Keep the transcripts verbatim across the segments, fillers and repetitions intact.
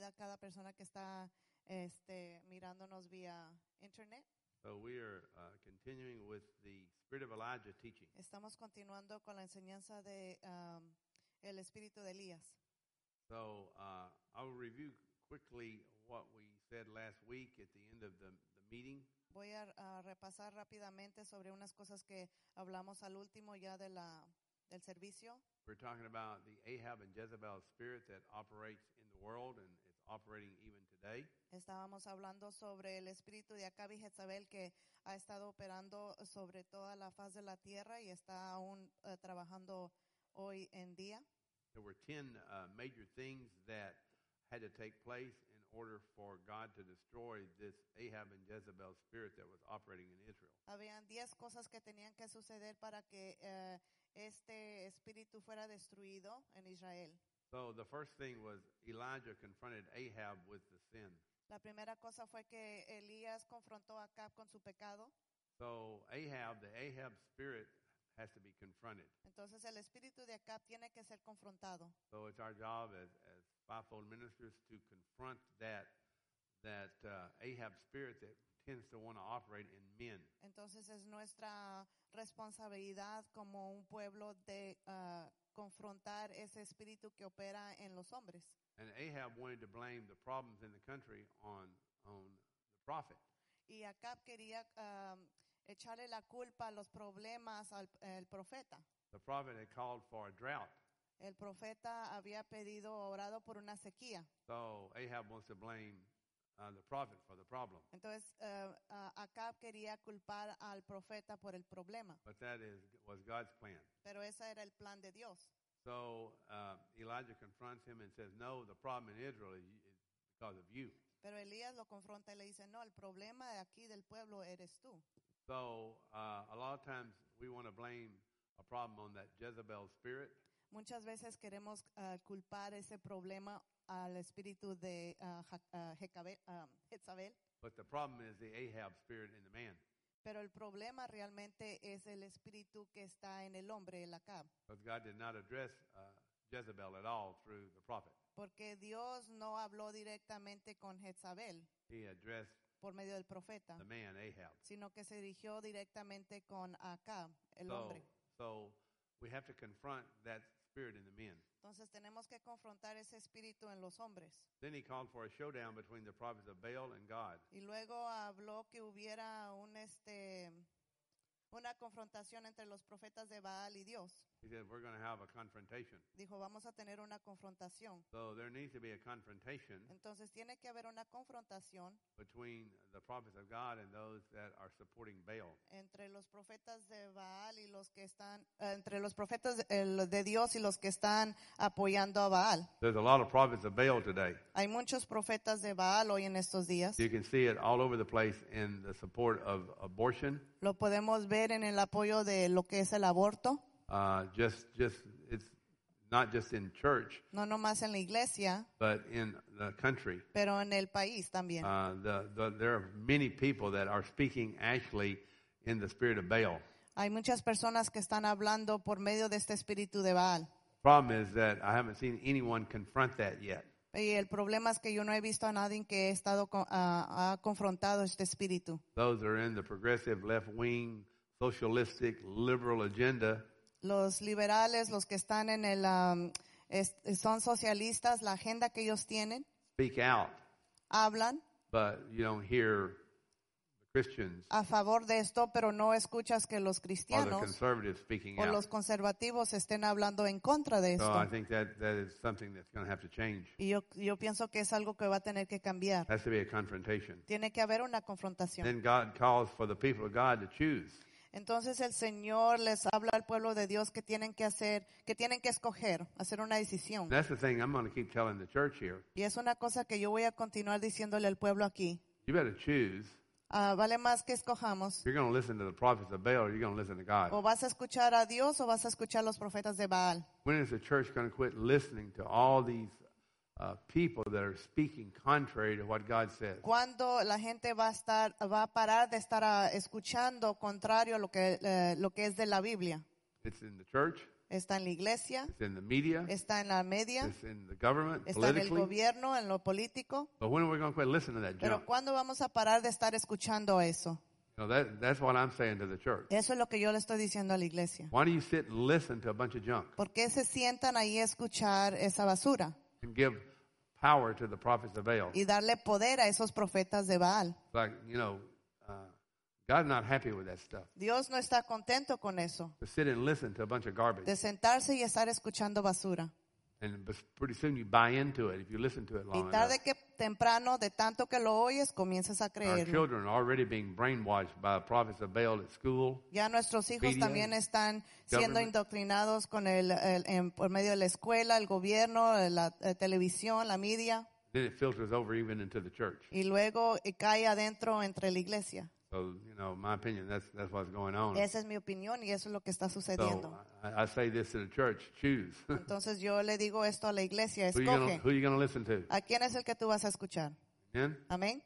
a cada persona que está este, mirándonos vía internet. So we are uh, continuing with the Spirit of Elijah teaching. Estamos continuando con la enseñanza de um, el espíritu de Elías. So uh, I'll review quickly what we said last week at the end of the, the meeting. Voy a, a repasar rápidamente sobre unas cosas que hablamos al último ya de la, del servicio. We're talking about the Ahab and Jezebel spirit that operates in the world and it's operating even today. Estábamos hablando sobre el espíritu de Acab y Jezabel que ha estado operando sobre toda la faz de la tierra y está aún uh, trabajando hoy en día. There were ten uh, major things that had to take place in order for God to destroy this Ahab and Jezebel spirit that was operating in Israel. Habían diez cosas que tenían que suceder para que uh, este espíritu fuera destruido en Israel. So the first thing was Elijah confronted Ahab with the sin. La primera cosa fue que Elías confrontó a Acab con su pecado. So Ahab, the Ahab spirit has to be confronted. Entonces el espíritu de Acab tiene que ser confrontado. So it's our job as, as fivefold ministers to confront that that uh, Ahab spirit that tends to want to operate in men. Entonces es nuestra responsabilidad como un pueblo de uh, confrontar ese espíritu que opera en los hombres. And Ahab wanted to blame the problems in the country on on the prophet. Y Acab quería um, echarle la culpa a los problemas al el profeta. The prophet had called for a drought. El profeta había pedido, orado por una sequía. So Ahab wants to blame uh, the prophet for the problem. Entonces uh, uh, Acab quería culpar al profeta por el problema. But that is was God's plan. Pero ese era el plan de Dios. So uh, Elijah confronts him and says, "No, the problem in Israel is, is because of you." Pero Elías lo confronta y le dice, no, el problema de aquí del pueblo eres tú. So uh, a lot of times we want to blame a problem on that Jezebel spirit. Muchas veces queremos uh, culpar ese problema al espíritu de uh, uh, Jezabel, um, Jezabel. But the problem is the Ahab spirit in the man. Pero el problema realmente es el espíritu que está en el hombre, el Acab. Because God did not address uh, Jezebel at all through the prophet. Porque Dios no habló directamente con Jezabel He addressed por medio del profeta, the man Ahab. sino que se dirigió directamente con Acab, el So, hombre. so we have to confront that spirit in the men. Entonces tenemos que confrontar ese espíritu en los hombres. Then he called for a showdown between the prophets of Baal and God. Y luego habló que hubiera un este una confrontación entre los profetas de Baal y Dios. He said, we're going to have a confrontation. Dijo, vamos a tener una confrontación. So there needs to be a confrontation Entonces tiene que haber una confrontación between the prophets of God and those that are supporting Baal. entre los profetas de Baal y los que están eh, entre los profetas de, el de Dios y los que están apoyando a Baal. There's a lot of prophets of Baal today. Hay muchos profetas de Baal hoy en estos días. You can see it all over the place in the support of abortion. Lo podemos ver en el apoyo de lo que es el aborto. Uh, just, just it's not just in church, No nomás en la iglesia, but in the country. pero en el país también. Uh, the, the, there are many people that are speaking actually in the spirit of Baal. Hay muchas personas que están hablando por medio de este espíritu de Baal. Problem is that I haven't seen anyone confront that yet. Y el problema es que yo no he visto a nadie que ha estado con, uh, ha confrontado este espíritu. Those are in the progressive, left-wing, socialistic, liberal agenda. Los liberales, los que están en el um, es, son socialistas, la agenda que ellos tienen, Speak out, hablan but you don't hear the Christians a favor de esto, pero no escuchas que los or the cristianos conservatives speaking o los out. conservativos estén hablando en contra de So esto. I think that, that is something that's going to have to change. Y yo, yo pienso que es algo que va a tener que cambiar. Has to be a confrontation. Tiene que haber una confrontación. Then God calls for the people of God to choose. Entonces el Señor les habla al pueblo de Dios que tienen que hacer, que tienen que escoger, hacer una decisión. And that's the thing I'm going to keep telling the church here. Y es una cosa que yo voy a continuar diciéndole al pueblo aquí. You better choose. Uh, vale más que escojamos. You're going to listen to the prophets of Baal or you're going to listen to God. O vas a escuchar a Dios o vas a escuchar a los profetas de Baal. When is the church going to quit listening to all these uh, people that are speaking contrary to what God says? Cuando la gente va a estar, va a parar de estar uh, escuchando contrario a lo que, uh, lo que es de la Biblia. It's in the church. está en la iglesia, it's in the media, está en la media, it's in the government, está en el politically. gobierno, en lo político. But when are we going to quit listening to that Pero junk? ¿cuándo vamos a parar de estar escuchando eso? You know, that, that's what I'm saying to the church. Eso es lo que yo le estoy diciendo a la iglesia. Why do you sit and listen to a bunch of junk ¿Por qué se sientan ahí a escuchar esa basura and give power to the prophets of Baal? y darle poder a esos profetas de Baal? It's like, you know, uh, God's not happy with that stuff. Dios no está contento con eso, To sit and listen to a bunch of garbage. de sentarse y estar escuchando basura. And bes- pretty soon you buy into it if you listen to it Y long tarde enough. que temprano, de tanto que lo oyes, comienzas a Our creerlo. children are already being brainwashed by the prophets of Baal at school. Ya nuestros hijos Media, también están siendo government. indoctrinados con el, el- en- por medio de la escuela, el gobierno, la, eh, televisión, la media, Then it filters over even into the church. y luego eh, cae adentro entre la iglesia. So, you know, my opinion, that's that's what's going on. Esa es mi opinión y eso es lo que está So sucediendo. I, I say this to the church: choose. Entonces yo le digo esto a la iglesia, who you gonna, escoge. who you going to listen to? ¿A quién es el que tú vas a escuchar? Amen? Amén.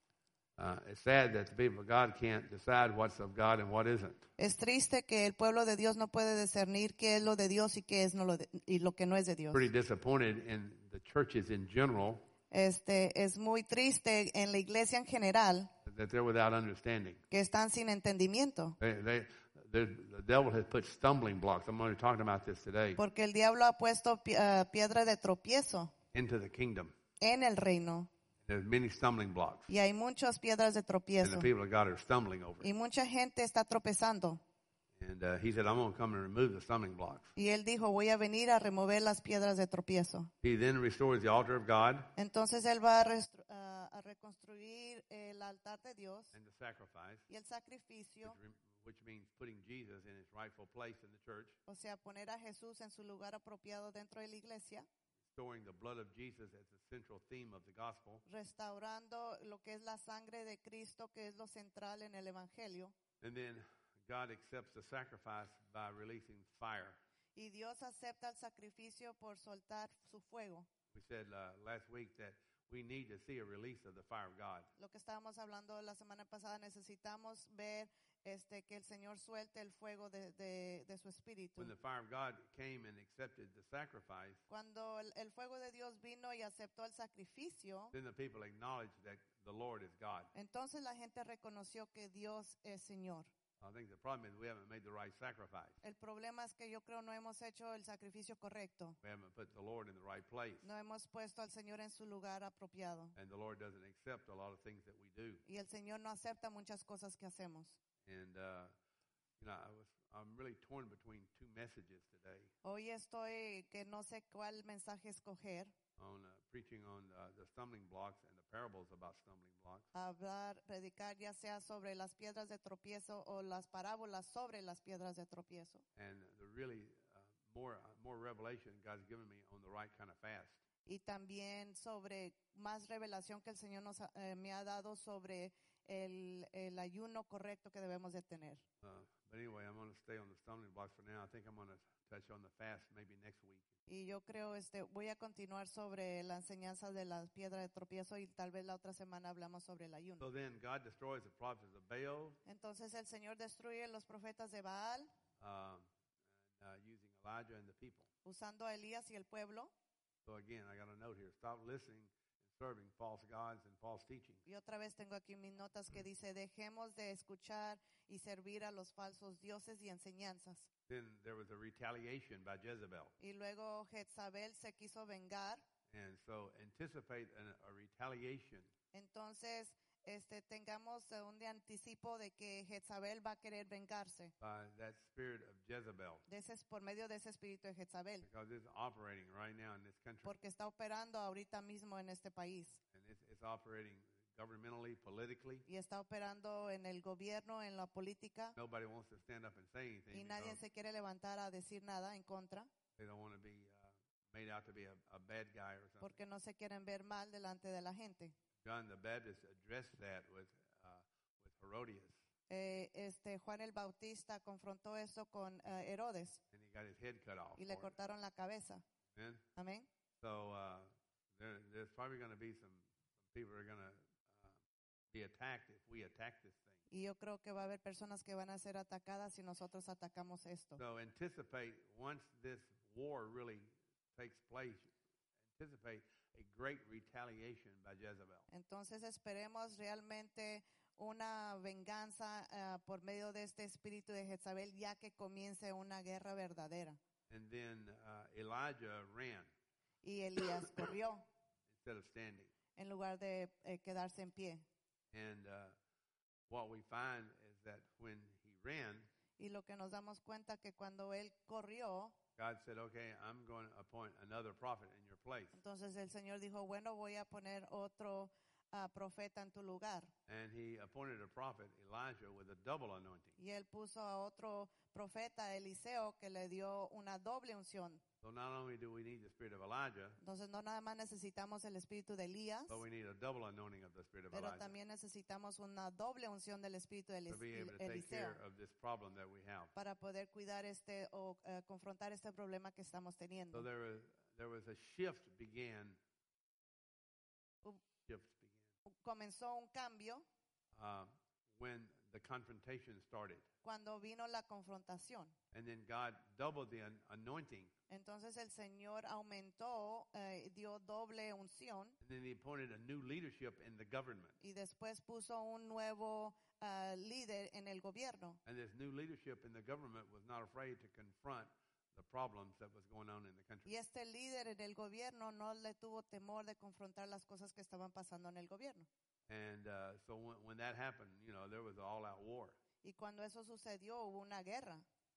Uh, it's sad that the people of God can't decide what's of God and what isn't. Es triste que el pueblo de Dios no puede discernir qué es lo de Dios y qué es no lo de- y lo que no es de Dios. Pretty disappointed in the churches in general Este es muy triste en la iglesia en general that they're without understanding. que están sin entendimiento, They, they, the, the devil has put stumbling blocks. I'm going to be talking about this today porque el diablo ha puesto pi- ah, piedra de tropiezo into the kingdom. en el reino There's many stumbling blocks, y hay muchas piedras de and the tropiezo people of God are stumbling over it. y mucha gente está tropezando. And uh, he said, I'm going to come and remove the stumbling blocks. Y él dijo, voy a venir a remover las piedras de tropiezo. He then restores the altar of God Entonces él va a, restru- a- a reconstruir el altar de Dios and the sacrifice, y el sacrificio, which, rem- which means putting Jesus in his rightful place in the church, o sea, poner a Jesús en su lugar apropiado dentro de la iglesia, restoring the blood of Jesus as the central theme of the gospel, restaurando lo que es la sangre de Cristo, que es lo central en el Evangelio. and then God accepts the sacrifice by releasing fire. Y Dios acepta el sacrificio por soltar su fuego. We said uh, last week that we need to see a release of the fire of God. Lo que estábamos hablando la semana pasada, necesitamos ver este, que el Señor suelte el fuego de, de, de su espíritu. When the fire of God came and accepted the sacrifice, Cuando el, el fuego de Dios vino y aceptó el sacrificio, then the people acknowledged that the Lord is God. entonces la gente reconoció que Dios es Señor. I think the problem is we haven't made the right sacrifice. El problema es que yo creo no hemos hecho el sacrificio correcto. We haven't put the Lord in the right place. No hemos puesto al Señor en su lugar apropiado. And the Lord doesn't accept a lot of things that we do. Y el Señor no acepta muchas cosas que hacemos. And, uh, you know, I was, I'm really torn between two messages today Hoy estoy que no sé cuál mensaje escoger. on uh, preaching on uh, the stumbling blocks and the parables about stumbling blocks. Hablar, predicar ya sea sobre las piedras de tropiezo o las parábolas sobre las piedras de tropiezo. And the really uh, more, uh, more revelation God's given me on the right kind of fast. Y también sobre más revelación que el Señor nos ha- eh, me ha dado sobre el, el ayuno correcto que debemos de tener. Uh, but anyway, I'm going to stay on the stumbling blocks for now. I think I'm going to touch on the fast maybe next week. Y yo creo, este, voy a continuar sobre la enseñanza de la piedra de tropiezo y tal vez la otra semana hablamos sobre el ayuno. So then God destroys the prophets of Baal Entonces el Señor destruye los profetas de Baal um, and, uh, using Elijah and the people. usando a Elías y el pueblo. So again, I got a note here. Stop listening and serving false gods and false teaching. Y otra vez tengo aquí mis notas que dice, dejemos de escuchar y servir a los falsos dioses y enseñanzas. Then there was a retaliation by Jezebel. Y luego Jezabel se quiso vengar. And so anticipate an, a retaliation Entonces, este, tengamos eh, un de anticipo de que Jezabel va a querer vengarse. by that spirit of Jezebel. De ese, por medio de ese espíritu de Jezabel. Because it's operating right now in this country. Porque está operando ahorita mismo en este país. And it's, it's operating governmentally, politically. Y está operando en el gobierno, en la política. Nobody wants to stand up and say anything Y nadie because se quiere levantar a decir nada en contra. they don't want to be uh, made out to be a, a bad guy or something. Porque no se quieren ver mal delante de la gente. John the Baptist addressed that with uh, with Herodias, Eh, este, Juan el Bautista confrontó eso con eh, Herodes. and he got his head cut off. Y le for it. cortaron la cabeza. Amen? Amén. So uh, there, there's probably going to be some, some people who are going to uh, be attacked if we attack this thing. Y yo creo que va a haber personas que van a ser atacadas si nosotros atacamos esto. So anticipate, once this war really takes place, anticipate a great retaliation by Jezebel. Entonces esperemos realmente una venganza uh, por medio de este espíritu de Jezabel, ya que comience una guerra verdadera. And then uh, Elijah ran Y Elías corrió instead of standing. en lugar de eh, quedarse en pie. And uh, what we find is that when he ran, Y lo que nos damos cuenta que cuando él corrió, God said, okay, I'm going to appoint another prophet in your place. entonces el Señor dijo, bueno, voy a poner otro uh, profeta en tu lugar. And he appointed a prophet, Elijah, with a double anointing. Y él puso a otro profeta, Eliseo, que le dio una doble unción. So not only do we need the spirit of Elijah, Entonces no nada más necesitamos el espíritu de Elías, but we need a double anointing of the spirit of pero Elijah también necesitamos una doble unción del espíritu de to be able to take Eliseo care of this problem that we have. para poder cuidar este o uh, confrontar este problema que estamos teniendo. So there was, there was a shift began. Hu- Shift began Comenzó un cambio uh, when the confrontation started, cuando vino la confrontación. and then God doubled the an- anointing, Entonces el Señor aumentó, eh, dio doble unción and then He appointed a new leadership in the government. y después puso un nuevo uh, líder en el gobierno. And this new leadership in the government was not afraid to confront the problems that was going on in the country. Y este líder en el gobierno no le tuvo temor de confrontar las cosas que estaban pasando en el gobierno. And uh, so when, when that happened, you know, there was an all-out war. Y cuando eso sucedió, hubo una guerra.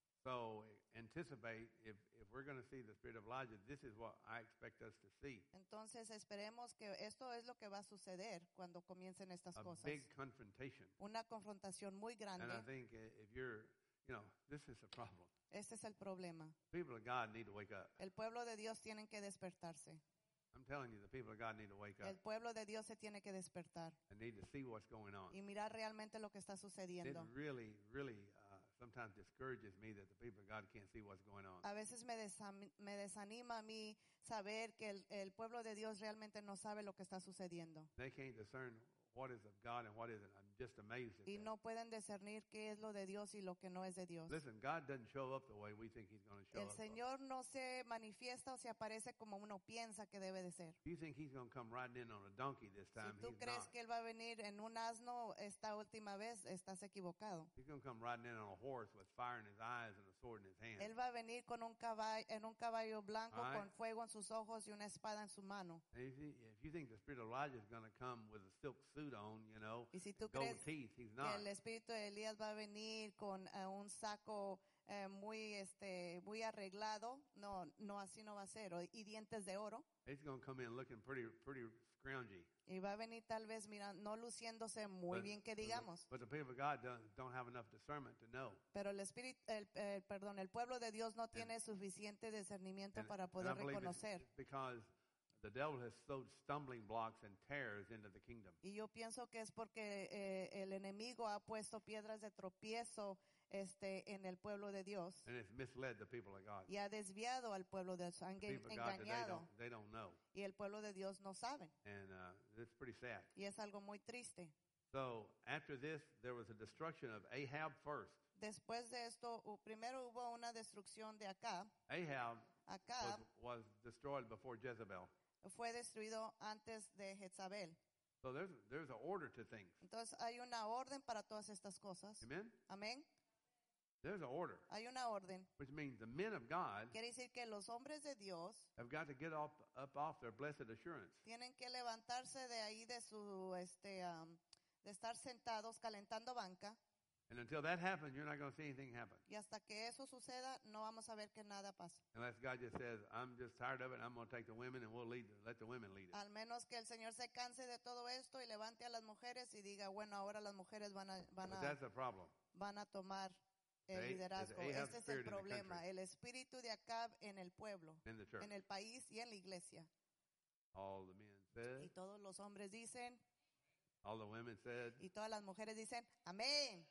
So anticipate, if, if we're going to see the spirit of Elijah, this is what I expect us to see. Entonces esperemos que esto es lo que va a suceder cuando comiencen estas A cosas. big confrontation. Una confrontación muy grande. And I think uh, if you're, you know, this is a problem. Este es el problema. People of God need to wake up. El pueblo de Dios tiene que despertarse. I'm telling you, the people of God need to wake up El pueblo de Dios se tiene que despertar and need to see what's going on. y mirar realmente lo que está It sucediendo. really, really uh, sometimes discourages me that the people of God can't see what's going on. A veces me, desam- me desanima a mí saber que el, el pueblo de Dios realmente no sabe lo que está sucediendo. They can't discern what is of God and what isn't. I'm just amazed at Y that. no pueden discernir qué es lo de Dios y lo que no es de Dios. Listen, God doesn't show up the way we think He's going to show El up. Señor no se manifiesta o se aparece como uno piensa que debe de ser. If you think He's going to come riding in on a donkey this Si time, tú He's crees not. que Él va a venir en un asno esta última vez, estás equivocado. He's going to come riding in on a horse with fire in his eyes and a sword in his hand. Él va a venir con un caballo, en un caballo blanco All right. con fuego en sus ojos y una espada en su mano. And if you, if you think the spirit of Elijah is going to come with a silk suit on, you know, Y si tú gold crees teeth, he's que not. el espíritu de Elías va a venir con eh, un saco eh, muy este muy arreglado, no no así no va a ser, o- y dientes de oro, He's going to come in looking pretty, pretty scroungy. y va a venir tal vez mira, no luciéndose muy But- bien que but the- digamos, But the people of God don't, don't have enough discernment to know. pero el espíritu el, el- perdón, el pueblo de Dios no tiene suficiente discernimiento And, para and I poder believe it's, reconocer. it's because the devil has sowed stumbling blocks and tares into the kingdom. Y yo pienso que es porque eh, el enemigo ha puesto piedras de tropiezo este en el pueblo de Dios And it's misled the people of God. y ha desviado al pueblo de Dios, han The people of God today engañado don't, they don't know. y el pueblo de Dios no sabe. And uh, it's pretty sad. Y es algo muy triste. So after this, there was a destruction of Ahab first. Después de esto, hu- primero hubo una destrucción de Acab. Ahab Acab was, was destroyed before Jezebel. fue destruido antes de Jezabel. So there's, there's an order to things. Entonces hay una orden para todas estas cosas. Amen? Amén. There's an order, Hay una orden. which means the men of God Quiere decir que los hombres de Dios have got to get up, up off their blessed assurance. tienen que levantarse de ahí de su este um, de estar sentados calentando banca, And until that happens, you're not going to see anything happen. y hasta que eso suceda no vamos a ver que nada pasa. Unless God just says, I'm just tired of it, I'm going to take the women and we'll lead, let the women lead it. Al menos que el Señor se canse de todo esto y levante a las mujeres y diga, bueno, ahora las mujeres van a van But a that's the problem. van a tomar el The A- liderazgo. the Ahab Este es el spirit in the problema, country. el espíritu de Acab en el pueblo, In the church. en el país y en la iglesia. All the men said, Y todos los hombres dicen, all the women said, y todas las mujeres dicen, amén.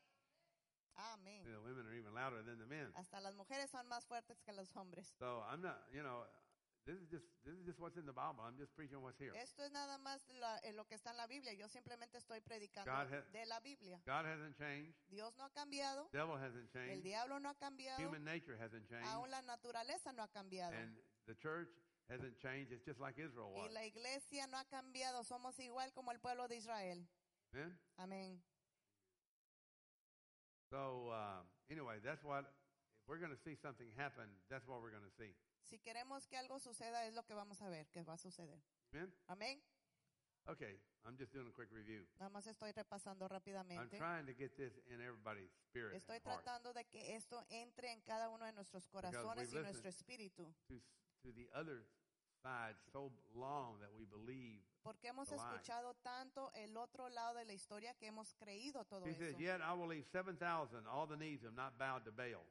Amén. the women are even louder than the men. Hasta las mujeres son más fuertes que los hombres. So I'm not, you know, this is just this is just what's in the Bible. I'm just preaching what's here. Esto es nada más la- eh, lo que está en la Biblia. Yo simplemente estoy predicando God ha- de la Biblia. God hasn't changed. Dios no ha cambiado. Devil hasn't El changed. diablo no ha cambiado. Human nature hasn't changed. Aún la naturaleza no ha cambiado. And the church hasn't changed. It's just like Israel Y was. la iglesia no ha cambiado. Somos igual como el pueblo de Israel. Amen? Amén. So uh, anyway, that's what, if we're going to see something happen, that's what we're going to see. Si queremos que algo suceda, es lo que vamos a ver que va a suceder. Amen? Amén. Okay, I'm just doing a quick review. Nada más estoy repasando I'm rápidamente. trying to get this in everybody's spirit Estoy and heart. tratando de que esto entre en cada uno de nuestros corazones y we've nuestro espíritu. To, to the other side so long that we believe. Porque hemos The lie. escuchado tanto el otro lado de la historia que hemos creído todo He eso. says, yet I will leave seven thousand, all the knees have not bowed to Baal.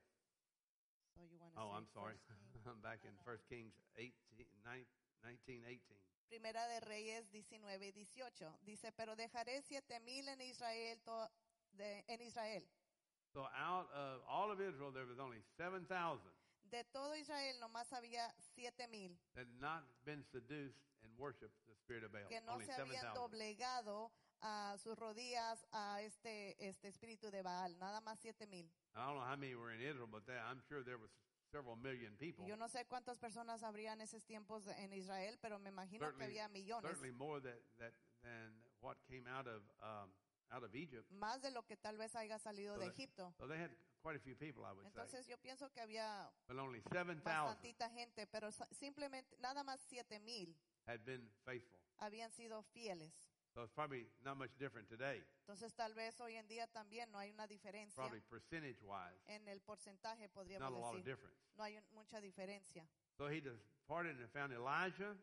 So you wanna Oh, say I'm sorry. First King? I'm back in First Kings eighteen, nineteen, eighteen. Primera de Reyes diecinueve y dieciocho. Dice, pero dejaré siete mil en Israel, to- de, en Israel. So out of all of Israel, there was only seven thousand De todo Israel nomás había siete mil that had not been seduced and worshiped the spirit of Baal. que no Only se seven habían thousand. doblegado a sus rodillas a este, este espíritu de Baal. Nada más siete mil. I don't know how many were in Israel, but there, I'm sure there was several million people. Y yo no sé cuántas personas habría en esos tiempos en Israel, pero me imagino que Certainly, había millones. certainly more that, that, than what came out of um, out of Egypt. Más de lo que tal vez haya salido So de that- Egipto. So they had quite a few people, I would say. Entonces yo pienso que había But only seven thousand bastantita gente, pero sa- simplemente nada más siete mil had been faithful. habían sido fieles. So it's probably not much different today, Entonces tal vez hoy en día también no hay una diferencia probably percentage-wise, en el porcentaje, not podríamos a lot of decir. difference. No hay un- mucha diferencia. So he departed and found Elijah.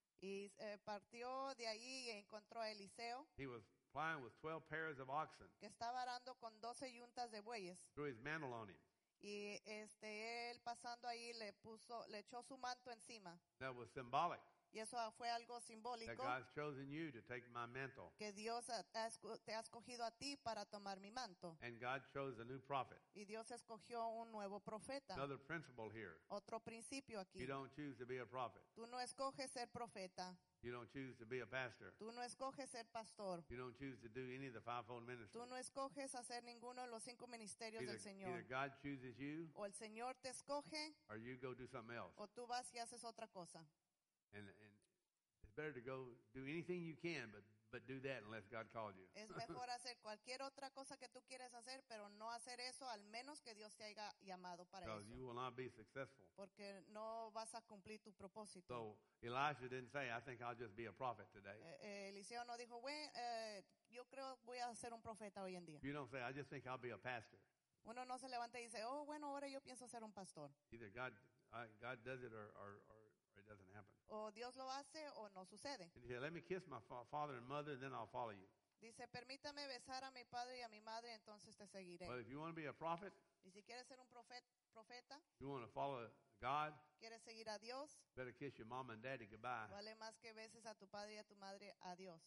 Y eh, partió de ahí y encontró a Eliseo, He was plying with twelve pairs of oxen, que estaba arando con doce yuntas de bueyes. threw his mantle on him. Y este él pasando ahí le puso, le echó su manto encima. That was symbolic Y eso fue algo that simbólico, God's chosen you to take my mantle. que Dios ha- ha esco- te ha escogido a ti para tomar mi manto. And God chose a new prophet. Y Dios escogió un nuevo profeta. Another principle here. Otro principio aquí. You don't choose to be a prophet. Tú no escoges ser profeta. You don't choose to be a pastor. Tú no escoges ser pastor. You don't choose to do any of the fivefold ministry. Tú no escoges hacer ninguno de los cinco ministerios Either, del Señor. either God chooses you O el Señor te escoge or you go do something else. o tú vas y haces otra cosa. And, and it's better to go do anything you can, but, but do that unless God called you. Es mejor hacer cualquier otra cosa que tú quieres hacer, pero no hacer eso al menos que Dios te haya llamado para Because eso. you will not be successful. Porque no vas a cumplir tu propósito. So Elisha didn't say, I think I'll just be a prophet today. Eh, eh, Eliseo no dijo, "Bue- eh, yo creo voy a ser un profeta hoy en día. You don't say, I just think I'll be a pastor. Uno no se levanta y dice, oh, bueno, ahora yo pienso ser un pastor. Either God, I, God does it or, or, or it doesn't happen. O Dios lo hace o no sucede. And he said, let me kiss my fa- father and mother, and then I'll follow you. Dice, permítame besar a mi padre y a mi madre, entonces te seguiré. But if you want to be a prophet, Y si quieres ser un profet- profeta, you want to follow God, quieres seguir a Dios, better kiss your mom and daddy goodbye. vale más que beses a tu padre y a tu madre a Dios.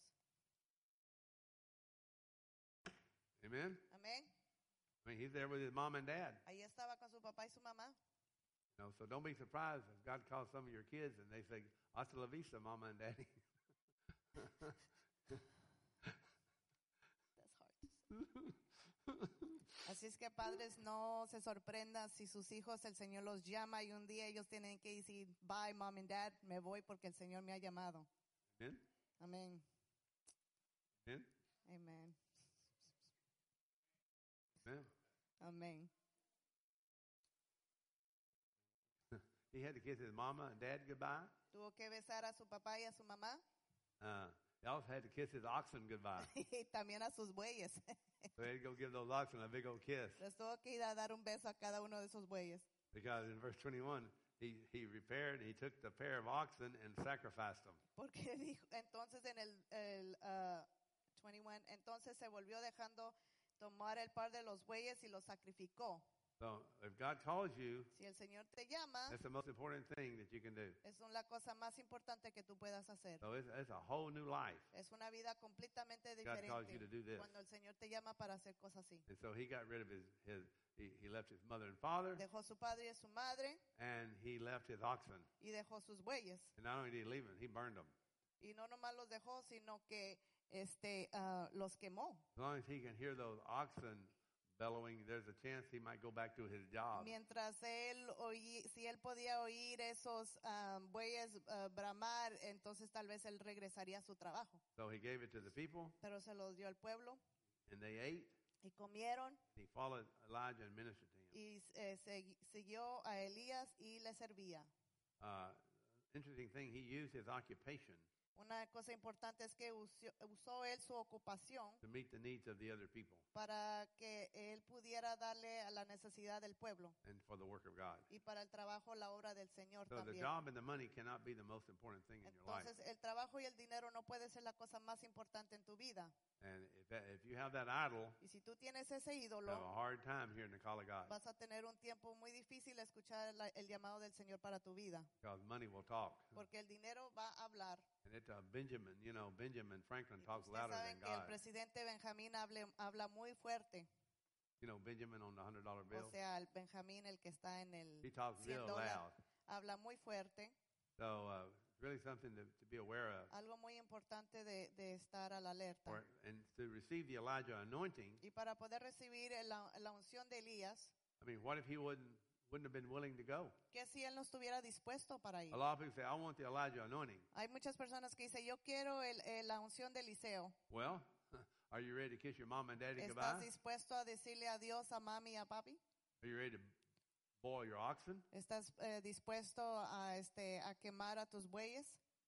Amen? Amén. I mean, he's there with his mom and dad. Ahí estaba con su papá y su mamá. You know, so don't be surprised if God calls some of your kids and they say, hasta la vista, mama and daddy. That's hard to say. Así es que padres, no se sorprendan si sus hijos el Señor los llama y un día ellos tienen que decir, bye mom and dad, me voy porque el Señor me ha llamado. Amen? Amén. Amen? Amén. Amen. Amén. He had to kiss his mama and dad goodbye. Tuvo que besar a su papá y a su mamá Uh, he also had to kiss his oxen goodbye. y también a sus bueyes. So he had to go give those oxen a big old kiss. Les tuvo que ir a dar un beso a cada uno de esos bueyes. Because in verse twenty-one, he, he repaired, he took the pair of oxen and sacrificed them. Porque dijo, entonces en el, el uh, veintiuno, entonces se volvió dejando tomar el par de los bueyes y los sacrificó. So if God calls you, Si el Señor te llama, that's the most important thing that you can do. es la cosa más importante que tú puedas hacer. So it's, it's a whole new life. Es una vida completamente God calls you to diferente do this. cuando el Señor te llama para hacer cosas así. And so he got rid of his, his he, he left his mother and father, Dejó su padre y su madre and he left his oxen. y dejó sus bueyes. And not only did he leave them, he burned them. Y no nomás los dejó, sino que este ah, los quemó. As long as he can hear those oxen bellowing, there's a chance he might go back to his job. Mientras él oí, si él podía oír esos ah, bueyes ah, bramar, entonces tal vez él regresaría a su trabajo. So he gave it to the people, Pero se los dio al pueblo and they ate. y comieron He followed Elijah and ministered to him. y eh, segui- siguió a Elías y le servía. Uh, interesting thing, he used his occupation Una cosa importante es que usó, usó él su ocupación to meet the needs of the other people para que él pudiera darle a la necesidad del pueblo and for the work of God. y para el trabajo, la obra del Señor So the también. job and the money cannot be the most important thing in your life. Entonces, el trabajo y el dinero no puede ser la cosa más importante en tu vida. And if, that, if you have that idol, Y si tú tienes ese you ídolo, have a hard time hearing the call of God, vas a tener un tiempo muy difícil escuchar la- el llamado del Señor para tu vida. because money will talk. Porque el dinero va a hablar. And it, uh, Benjamin, you know, Benjamin Franklin Y talks ustedes louder saben than que el God. presidente Benjamín hable- habla muy fuerte. You know, Benjamin on the hundred dollar bill, O sea, el Benjamín, el que está en el he talks cien real dólares, loud. habla muy fuerte. So uh, it's really something to, to be aware of. Algo muy importante de, de estar a la alerta. For, and to receive the Elijah anointing, Y para poder recibir la, la unción de Elías, I mean, what if he wouldn't wouldn't have been willing to go? que si él no estuviera dispuesto para ir. A lot of people say, I want the Elijah anointing. Hay muchas personas que dicen, yo quiero el, el- la unción de Eliseo. Well, are you ready to kiss your mom and daddy ¿Estás goodbye? dispuesto a decirle adiós a mami y a papi? Are you ready to boil your oxen? ¿Estás eh, dispuesto a, este, a quemar a tus bueyes?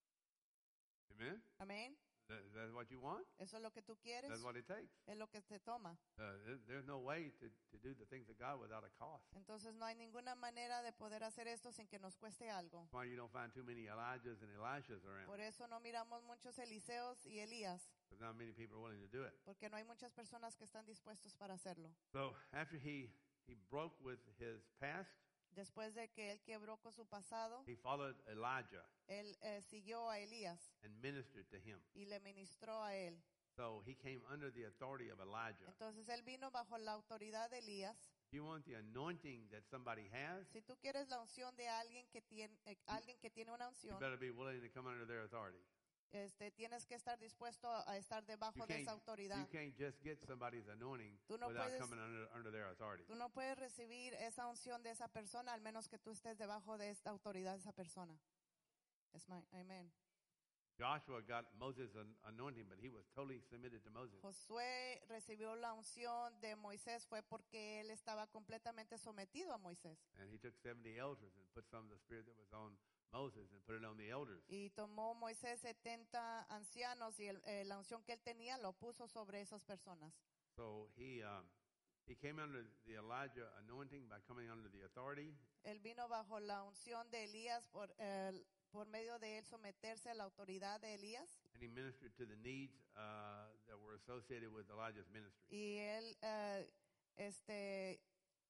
Amen? Amén. That, is that what you want? ¿Eso es lo que tú quieres? That's what it takes. Es lo que te toma. Uh, there- there's no way to, to do the things of God without a cost. Entonces no hay ninguna manera de poder hacer esto sin que nos cueste algo. That's why you don't find too many Elijahs and Elishas around. Por eso no miramos muchos Eliseos y Elías, Because not many people are willing to do it. porque no hay muchas personas que están dispuestos para hacerlo. So after he, he broke with his past, Después de que él quebró con su pasado, he followed Elijah él eh, siguió a Elías and ministered to him. y le ministró a él. So he came under the authority of Elijah. Entonces él vino bajo la autoridad de Elías. If you want the anointing that somebody has, Si tú quieres la unción de alguien que tiene, eh, alguien que tiene una you unción, better be willing to come under their authority. este, tienes que estar dispuesto a estar You debajo de can't, esa you autoridad. can't just get somebody's anointing Tú no without puedes- coming under, under their authority. Tú no puedes recibir esa unción de esa persona al menos que tú estés debajo de esta autoridad de esa persona. Es my, amen. Joshua got Moses' an anointing, but he was totally submitted to Moses. Josué recibió la unción de Moisés fue porque él estaba completamente sometido a Moisés. And he took seventy elders and put some of the spirit that was on Moses and put it on the elders. Y tomó Moisés setenta ancianos y el- eh, la unción que él tenía lo puso sobre esas personas. So he um, he came under the Elijah anointing by coming under the authority. Él vino bajo la unción de Elías por, el- por medio de él someterse a la autoridad de Elías. And he ministered to the needs uh, that were associated with Elijah's ministry. Y él eh, este,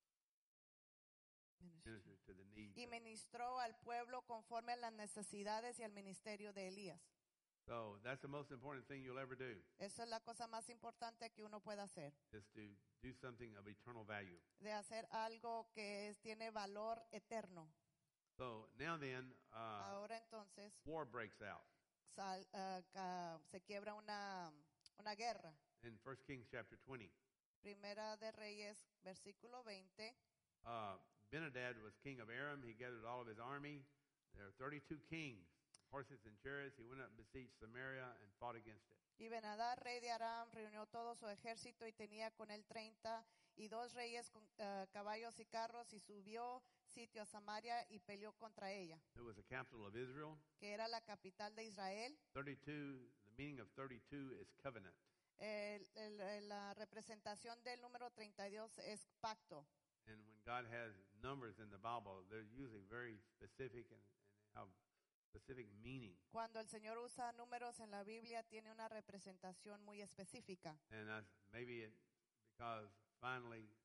Ministered to the needs. y of- ministró al pueblo conforme a las necesidades y al ministerio de Elías. So that's the most important thing you'll ever do, Eso es la cosa más importante que uno puede hacer, is to do something of eternal value. de hacer algo que es- tiene valor eterno. So now then, uh, Ahora entonces war breaks out. sal- ah, ca- se quiebra una, una guerra. In First Kings chapter twenty, Primera de Reyes, versículo veinte. uh, Benadad was king of Aram. He gathered all of his army. There are thirty-two kings, horses and chariots. He went up and besieged Samaria and fought against it. Y Benadad, rey de Aram, reunió todo su ejército y tenía con él treinta y dos reyes con ah, caballos y carros y subió sitio a Samaria y peleó contra ella, It was the capital of Israel. que era la capital de Israel. thirty-two, the meaning of thirty-two is covenant. El- el- el- la representación del número treinta y dos es pacto. And when God has numbers in the Bible, they're usually very specific and, and have specific meaning. Cuando el Señor usa números en la Biblia, tiene una representación muy específica. And that's maybe it, because finally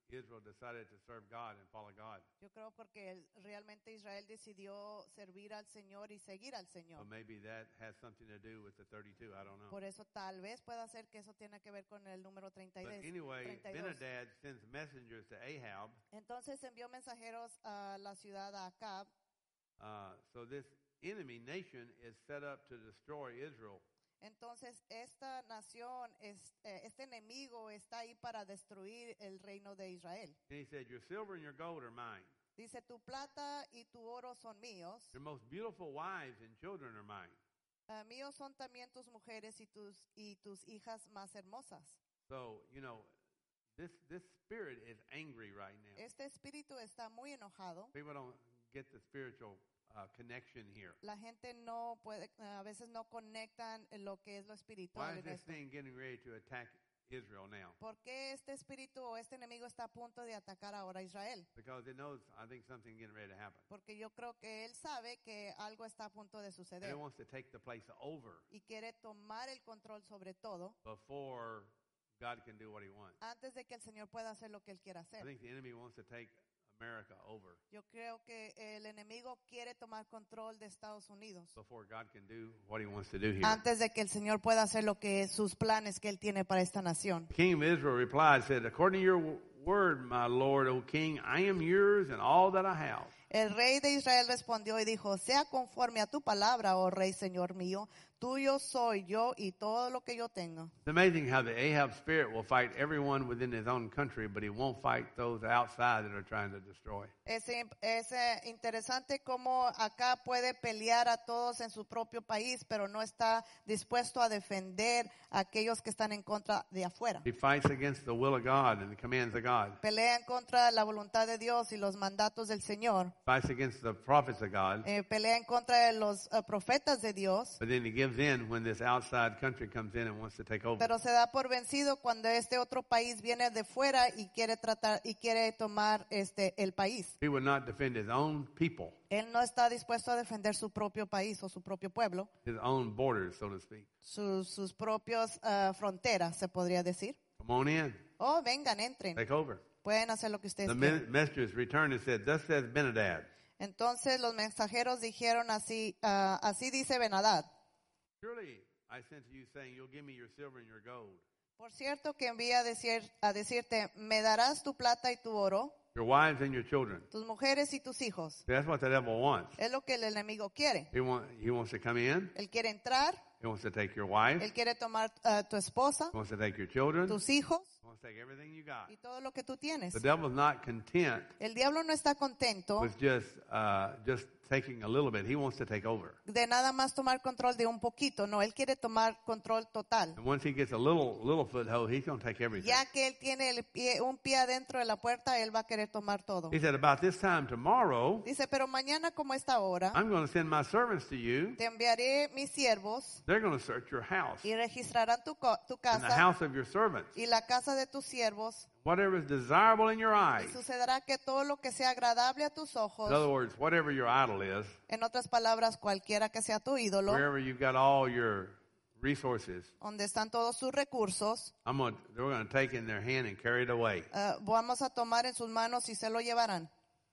Israel decided to serve God and follow God. Yo creo porque el- realmente Israel decidió servir al Señor y seguir al So Señor. maybe that has something to do with the thirty-two. I don't know. Por eso tal vez pueda ser que eso tiene que ver con el número treinta y But dos. anyway, treinta y dos. Benadad sends messengers to Ahab. Entonces envió mensajeros a la ciudad de Acab. Uh, so this enemy nation is set up to destroy Israel. Entonces esta nación, es, eh, este enemigo está ahí para destruir el reino de Israel. And he said, your silver and your gold are mine. Dice, tu plata y tu oro son míos. Your most beautiful wives and children are mine. Uh, míos son también tus mujeres y tus, y tus hijas más hermosas. So, you know, this this spirit is angry right now. Este espíritu está muy enojado. People don't get the spiritual uh, connection here. La gente no puede, a veces no conectan en lo que es lo Why espiritual is en this esto. thing getting ready to attack Israel now? ¿Por qué este espíritu o este enemigo está a punto de atacar ahora a Israel? Because it knows, I think, something getting ready to happen. Porque yo creo que él sabe que algo está a punto de And suceder it wants to take the place over y quiere tomar el control sobre todo before God can do what he wants. antes de que el Señor pueda hacer lo que él quiera I hacer. think the enemy wants to take America over Yo creo que el enemigo quiere tomar control de Estados Unidos before God can do what he wants to do here. antes de que el Señor pueda hacer lo que sus planes que él tiene para esta nación. The king of Israel replied, said, according to your w- word, my lord, O king, I am yours and all that I have. El rey de Israel respondió y dijo, sea conforme a tu palabra, oh rey, señor mío, tuyo soy yo y todo lo que yo tengo. It's amazing how the Ahab spirit will fight everyone within his own country, but he won't fight those outside that are trying to destroy. Es, im- es eh, interesante cómo acá puede pelear a todos en su propio país, pero no está dispuesto a defender a aquellos que están en contra de afuera. He fights against the will of God and the commands of God. Pelea en contra de la voluntad de Dios y los mandatos del Señor. Fights against the prophets of God. Eh, pelea en contra de los eh, profetas de Dios, But then he gives in when this outside country comes in and wants to take over. pero se da por vencido cuando este otro país viene de fuera y quiere tratar y quiere tomar este el país. He would not defend his own people, Él no está dispuesto a defender su propio país o su propio pueblo, his own borders, so to speak. sus, sus propias eh, fronteras, se podría decir. Come on in, Oh, vengan, entren. take over. Pueden hacer lo que ustedes The quieran. men- messengers returned and said, thus says Benadad. Entonces los mensajeros dijeron así, ah, así dice Benadad. Surely I sent to you saying, you'll give me your silver and your gold, Por cierto que envía a, decir, a decirte, me darás tu plata y tu oro, your wives and your children. tus mujeres y tus hijos. See, that's what the devil wants. Es lo que el enemigo quiere. He, want, he wants to come in. Él quiere entrar, He wants to take your wife. él quiere tomar a tu esposa, He wants to take your children. He tus hijos wants to take everything you got. y todo lo que tú tienes. The devil's not content El diablo no está contento with just uh, just taking a little bit. He wants to take over. de nada más tomar control de un poquito, no, él quiere tomar control total. And once he gets a little little foothold, he's going to take everything. Ya que él tiene el pie, un pie adentro de la puerta, él va a querer tomar todo. He said, about this time tomorrow, Dice, pero mañana como esta hora, I'm going to send my servants to you. te enviaré mis siervos They're going to search your house y registrarán tu, co- tu and the casa house of your servants. y la casa de tus siervos. Whatever is desirable in your Y eyes. sucederá que todo lo que sea agradable a tus ojos, In other words, whatever your idol is, en otras palabras, cualquiera que sea tu ídolo, wherever you've got all your resources, donde están todos sus recursos, I'm going to, they're going to take in their hand and carry it away. eh, vamos a tomar en sus manos y se lo llevarán.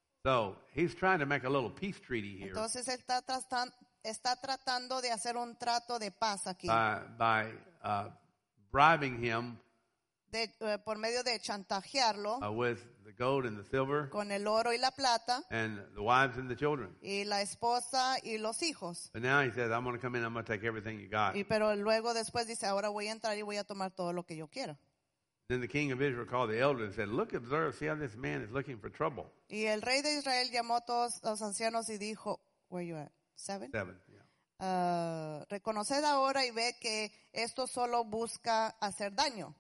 So he's trying to make a little peace treaty here Entonces él está, tratan- está tratando de hacer un trato de paz aquí, by, by uh, bribing him de, eh, por medio de chantajearlo uh, with the gold and the silver con el oro y la plata and the wives and the children. y la esposa y los hijos. But now he says, I'm going to come in, I'm going to take everything you got. Y pero luego después dice, ahora voy a entrar y voy a tomar todo lo que yo quiero. Then the king of Israel called the elders and said, look, observe, see how this man is looking for trouble. Y el rey de Israel llamó a todos los ancianos y dijo, where you at? Seven? Seven. Yeah. Ah, reconoced ahora y ve que esto solo busca hacer daño.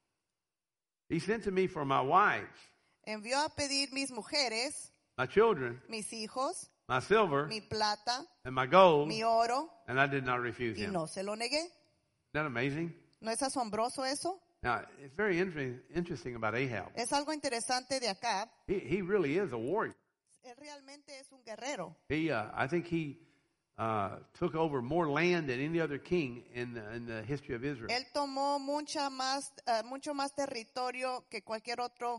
He sent to me for my wives, Envió a pedir mis mujeres, my children, mis hijos, my silver, mi plata, and my gold, mi oro, and I did not refuse y him. no se lo negué. Isn't that amazing? ¿No es asombroso eso? Now, it's very interesting, interesting about Ahab. Es algo interesante de acá. He, he really is a warrior. Él realmente es un guerrero. He, uh, I think he uh, took over more land than any other king in the, in the history of Israel. Él tomó mucha más, eh, mucho más territorio que cualquier otro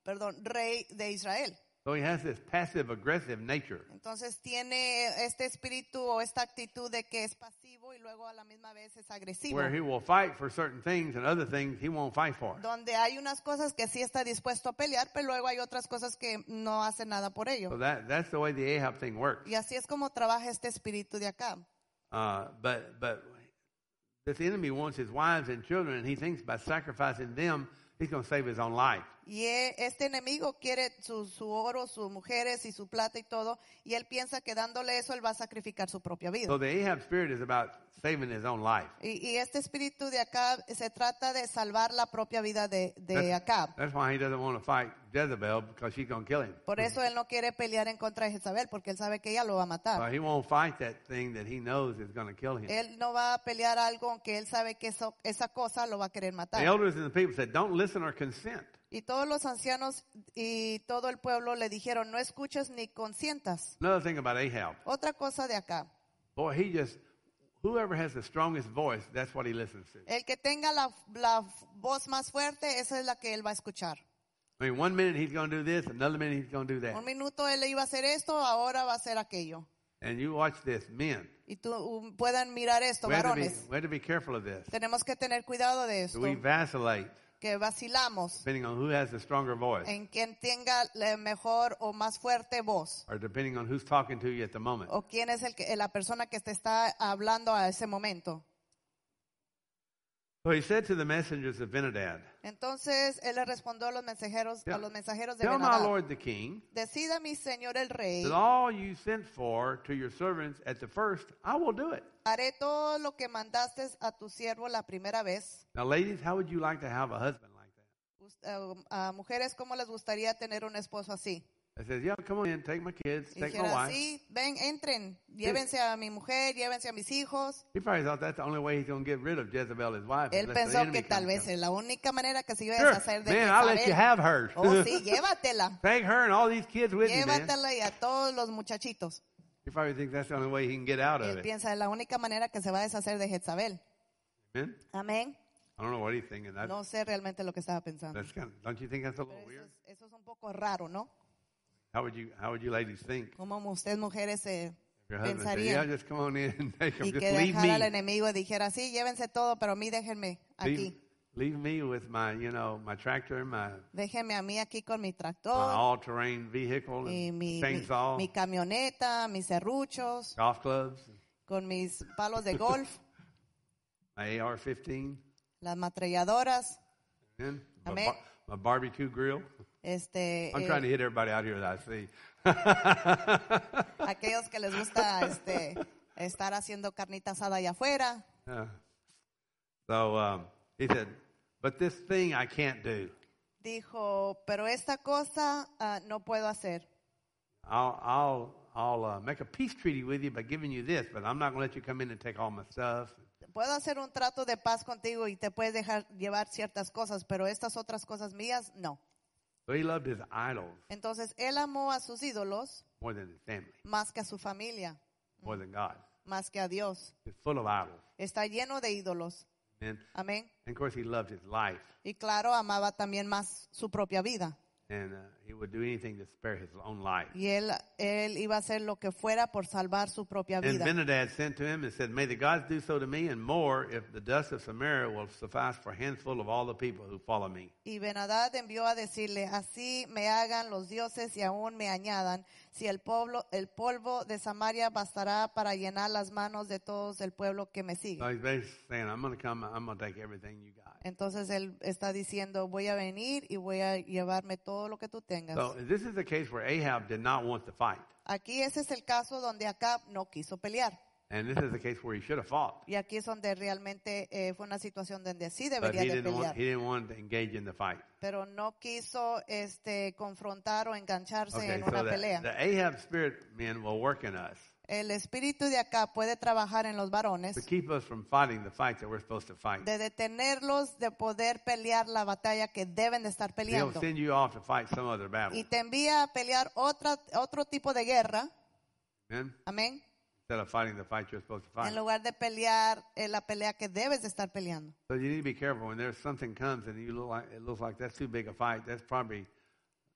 perdón, rey de Israel. So he has this passive-aggressive nature. Entonces tiene este espíritu o esta actitud de que es pasivo y luego a la misma vez es agresivo. Where he will fight for certain things and other things he won't fight for. Donde hay unas cosas que sí está dispuesto a pelear, pero luego hay otras cosas que no hace nada por ello. So that, that's the way the Ahab thing works. Y así es como trabaja este espíritu de acá. Uh, but, but this enemy wants his wives and children, and he thinks by sacrificing them, he's going to save his own life. Y este enemigo quiere su, su oro, sus mujeres y su plata y todo, y él piensa que dándole eso él va a sacrificar su propia vida. So the Ahab spirit is about saving his own life. Y, y este espíritu de acá se trata de salvar la propia vida de, de Acab. That's why he doesn't want to fight Jezebel, because she's going to kill him. Por eso él no quiere pelear en contra de Jezabel, porque él sabe que ella lo va a matar. So he won't fight that thing that he knows is going to kill him. Él no va a pelear algo que él sabe que eso, esa cosa lo va a querer The matar. elders and the people said, don't listen or consent. Y todos los ancianos y todo el pueblo le dijeron, no escuches ni consientas. Another thing about Ahab, Otra cosa de acá. boy, he just, whoever has the strongest voice, that's what he listens to. El que tenga la, la voz más fuerte, esa es la que él va a escuchar. I mean, one minute he's going to do this, another minute he's going to do that. Un minuto él iba a hacer esto, ahora va a hacer aquello. And you watch this, men. Y tú um, puedan mirar esto, We have, to be, varones. we have to be careful of this. Tenemos que tener cuidado de esto. We vacillate Que vacilamos depending on who has the stronger voice en quien tenga la mejor o más fuerte voz. or depending on who's talking to you at the moment. O quién es el que, la persona que te está hablando a ese momento. So he said to the messengers of Benadad, Entonces él le respondió a los mensajeros, a los mensajeros de tell my Benadad. lord the king Decida mi señor el rey, that all you sent for to your servants at the first, I will do it. haré todo lo que mandaste a tu siervo la primera vez. Now, ladies, how would you like to have a husband like that? Us- uh, A mujeres, ¿cómo les gustaría tener un esposo así? That says, yeah, come on in, take my kids, Y take my dijera, wife. sí, ven, entren, llévense a mi mujer, llévense a mis hijos. He probably thought that's the only way he's going to get rid of Jezebel, his wife. Él unless the pensó enemy que tal comes vez down. es la única manera que se iba a Sure, deshacer de man, I'll let you Jezabel. have her. Oh, sí, llévatela. Take her and all these kids with you, man. Llévatela y a todos los muchachitos. He probably thinks that's the only way he can get out of Él it. piensa es la única manera que se va a deshacer de Jezabel. Amen? Amén. I don't know what he's thinking. That, No sé realmente lo que estaba pensando. that's kind of, don't you think that's a little Pero eso, weird? es, eso es un poco raro, ¿no? How would you How would you ladies think? Como ustedes mujeres se If your husband said, yeah, pensarían. just come on in and take them. Y Just que leave dejara al me. enemigo y dijera, sí, llévense todo, pero a mí déjenme Leave, aquí. leave me with my, you know, my tractor, my, Déjenme a mí aquí con mi my tractor all-terrain vehicle, y and mi, mi, chainsaw, mi camioneta, mis serruchos, golf clubs, con mis palos de golf, my A R fifteen, las ametralladoras, and my, Amén. bar- my barbecue grill. este, I'm eh, trying to hit everybody out here that I see. aquellos que les gusta este, estar haciendo carnita asada allá afuera. Uh, so um, he said, but this thing I can't do. Dijo, pero esta cosa ah, no puedo hacer. I'll I'll I'll uh, make a peace treaty with you by giving you this, but I'm not going to let you come in and take all my stuff. Puedo hacer un trato de paz contigo y te puedes dejar llevar ciertas cosas, pero estas otras cosas mías, no. So he loved his idols Entonces, él amó a sus ídolos more than his family, más que a su familia, more than God. más que a Dios. He's full of idols. Está lleno de ídolos. And, Amén. and of course, he loved his life, Y claro, amaba también más su propia vida. and uh, he would do anything to spare his own life. Y él, él iba a hacer lo que fuera por salvar su propia And vida. Benadad sent to him and said, may the gods do so to me and more if the dust of Samaria will suffice for a handful of all the people who follow me. Y Benadad envió a decirle, así me hagan los dioses y aún me añadan, si el pueblo, el polvo de Samaria bastará para llenar las manos de todos el pueblo que me sigue. So he's basically saying, I'm going to come, I'm going to take everything you got. Entonces él está diciendo, voy a venir y voy a llevarme todo lo que tú tengas. So this is the case where Ahab did not want to fight. Aquí ese es el caso donde Acab no quiso pelear. And this is the case where he should have fought. Y aquí es donde realmente eh, fue una situación donde sí But debería he de didn't, want, pelear. he didn't want to engage in the fight. Pero no quiso este, confrontar o engancharse Okay, en so una the, pelea. the Ahab spirit, men, will work in us El espíritu de acá puede trabajar en los varones, to keep us from fighting the fights that we're supposed to fight. de detenerlos de poder pelear la batalla que deben de estar He'll peleando. send you off to fight some other battle. Y te envía a pelear otra, otro tipo de guerra, Amen? amén, Instead of fighting the fight you're supposed to fight. en lugar de pelear eh, la pelea que debes de estar peleando. So you need to be careful when there's something comes and you look like it looks like that's too big a fight. That's probably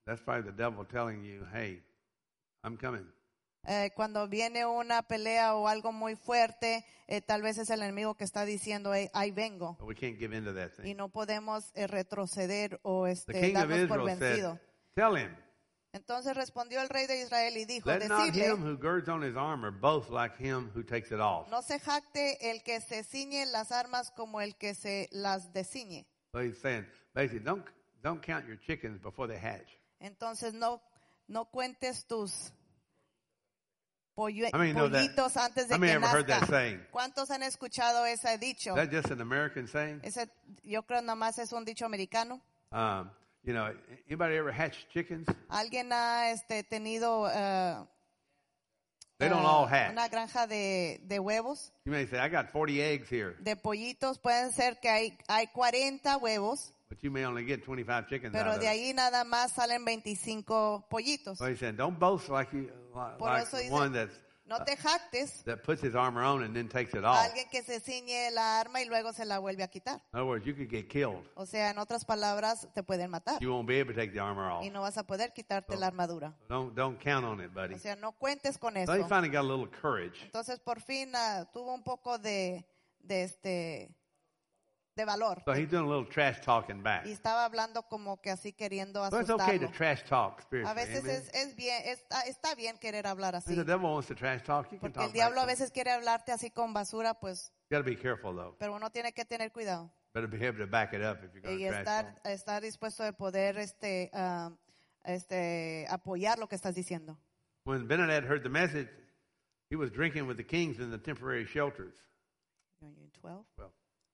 That's probably the devil telling you, hey, I'm coming. Eh, cuando viene una pelea o algo muy fuerte, eh, tal vez es el enemigo que está diciendo, hey, ahí vengo. But we can't give into that Y thing. no podemos eh, retroceder o The este, king of darnos por Israel vencido. said, tell him, Entonces respondió el rey de Israel y dijo, let not him decirle, who girds on his armor boast like him who takes it off. no se jacte el que se ciñe las armas como el que se las desciñe. So he's saying, basically, don't, don't count your chickens before they hatch. Entonces no, no cuentes tus pollo- How many know that? pollitos antes de How many que ever heard that nazcan. saying? ¿Cuántos han escuchado ese dicho? Is that just an American saying? Ese, yo creo nada más es un dicho americano. Um, you know, anybody ever hatch chickens? ¿Alguien ha este, tenido eh, They don't eh, all hatch. una granja de, de huevos, You may say, I got forty eggs here, de pollitos? Pueden ser que hay, hay cuarenta huevos, but you may only get twenty-five chickens out pero of de it. ahí nada más salen veinticinco pollitos. So he's saying, don't boast like you, like, Por like eso the dice, one that's, no te jactes that puts his armor on and then takes it a off. alguien que se ciñe la arma y luego se la vuelve a quitar. In other words, you could get killed. O sea, en otras palabras, te pueden matar You won't be able to take the armor off. y no vas a poder quitarte So- la armadura. Don't, don't count on it, buddy. O sea, no cuentes con So eso. he finally got a little courage. Entonces, por fin ah, tuvo un poco de, de este de valor. So he's doing a little trash talking back. Y estaba hablando como que así queriendo So it's okay to asustarlo. trash talk A spiritually. veces Amen? es, es bien, está, está bien querer hablar If así. the devil wants to trash talk, you can Porque el talk diablo a back. veces quiere hablarte así con basura, pues, You got to be careful, though. pero uno tiene que tener cuidado. Better be able to back it up if you're going Y to trash estar, talk. estar dispuesto de poder este, ah, este, apoyar lo que estás diciendo. When Benadad heard the message, he was drinking with the kings in the temporary shelters. twelve. Well,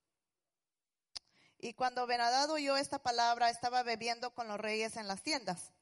Y cuando Benadad oyó esta palabra, estaba bebiendo con los reyes en las tiendas.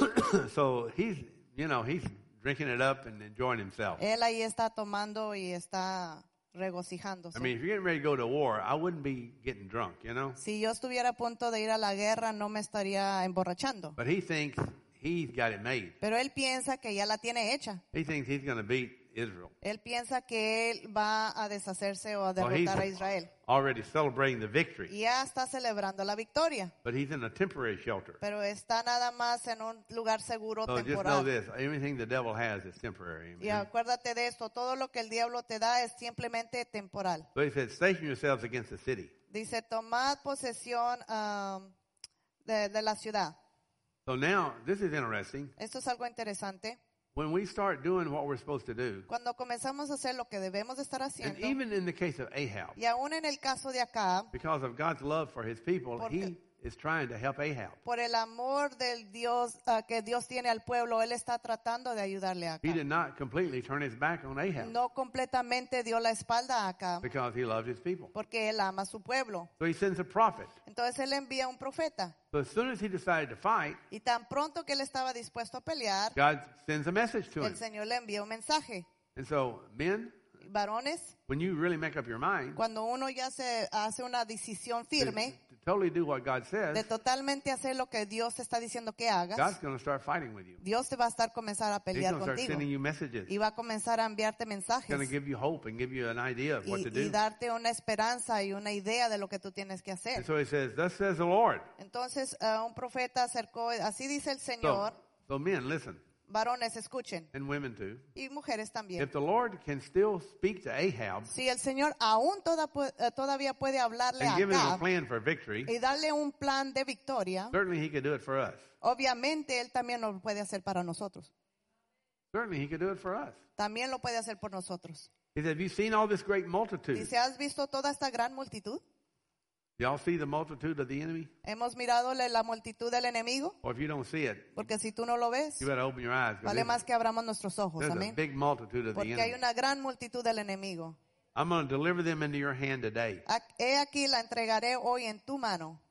so he's, you know, he's drinking it up and enjoying himself. Él ahí está tomando y está regocijándose. I mean, if you're getting ready to go to war, I wouldn't be getting drunk, you know? Si yo estuviera a punto de ir a la guerra, no me estaría emborrachando. But he thinks he's got it made. Pero él piensa que ya la tiene hecha. He thinks he's going to beat Israel. Él piensa que él va a deshacerse o a Well, he's derrotar a Israel. already celebrating the victory, Y ya está celebrando la victoria. but he's in a temporary shelter. Pero está nada más en un lugar seguro So just know temporal. this, everything the devil has is temporary. Y Amen? acuérdate de esto, todo lo que el diablo te da es simplemente temporal. So he said, station yourselves against the city. Dice, tomad posesión um, de, de la ciudad. So now, this is interesting. Esto es algo interesante. When we start doing what we're supposed to do, Cuando comenzamos a hacer lo que debemos de estar and haciendo, even in the case of Ahab, y aún en el caso de acá, because of God's love for his people, Porque- he is trying to help Ahab. por el amor del Dios ah, que Dios tiene al pueblo, él está tratando de ayudarle a He acá. did not completely turn his back on Ahab No completamente dio la espalda a acá, because he loved his people. porque él ama a su pueblo. So he sends a prophet. Entonces él envía un profeta. So as soon as he decided to fight, Y tan pronto que él estaba dispuesto a pelear, God sends a message to him. el Señor le envía un mensaje. And so, men, Varones, when you really make up your mind cuando uno ya se hace una decisión firme to, to totally do what God says, de totalmente hacer lo que Dios te está diciendo que hagas, God's going to start fighting with you. Dios te va a estar comenzar a He's pelear going to start contigo sending you messages. y va a comenzar a enviarte He's going mensajes to give you hope and give you an idea of what y, to y do. darte una esperanza y una idea de lo que tú tienes que And hacer. so he says, thus says the Lord. Entonces ah, un profeta acercó, así dice el So, Señor, so men, listen, varones escuchen and women too. y mujeres también. If the Lord can still speak to Ahab Si el Señor aún toda pu- eh, todavía puede hablarle and give him a acá plan for victory, y darle un plan de victoria, certainly he could do it for us. obviamente Él también lo puede hacer para nosotros. Certainly he could do it for us. También lo puede hacer por nosotros. He said, have you seen all this great multitude? Dice, ¿has visto toda esta gran multitud? Y'all see the multitude of the enemy? Hemos mirado la la multitud del enemigo, Or if you don't see it, porque si tú no lo ves, you better open your eyes. 'Cause vale there's- más que abramos nuestros ojos, There's a amén. big multitude of the Porque hay enemy. una gran multitud del enemigo. I'm going to deliver them into your hand today. A- He aquí la entregaré hoy en tu mano.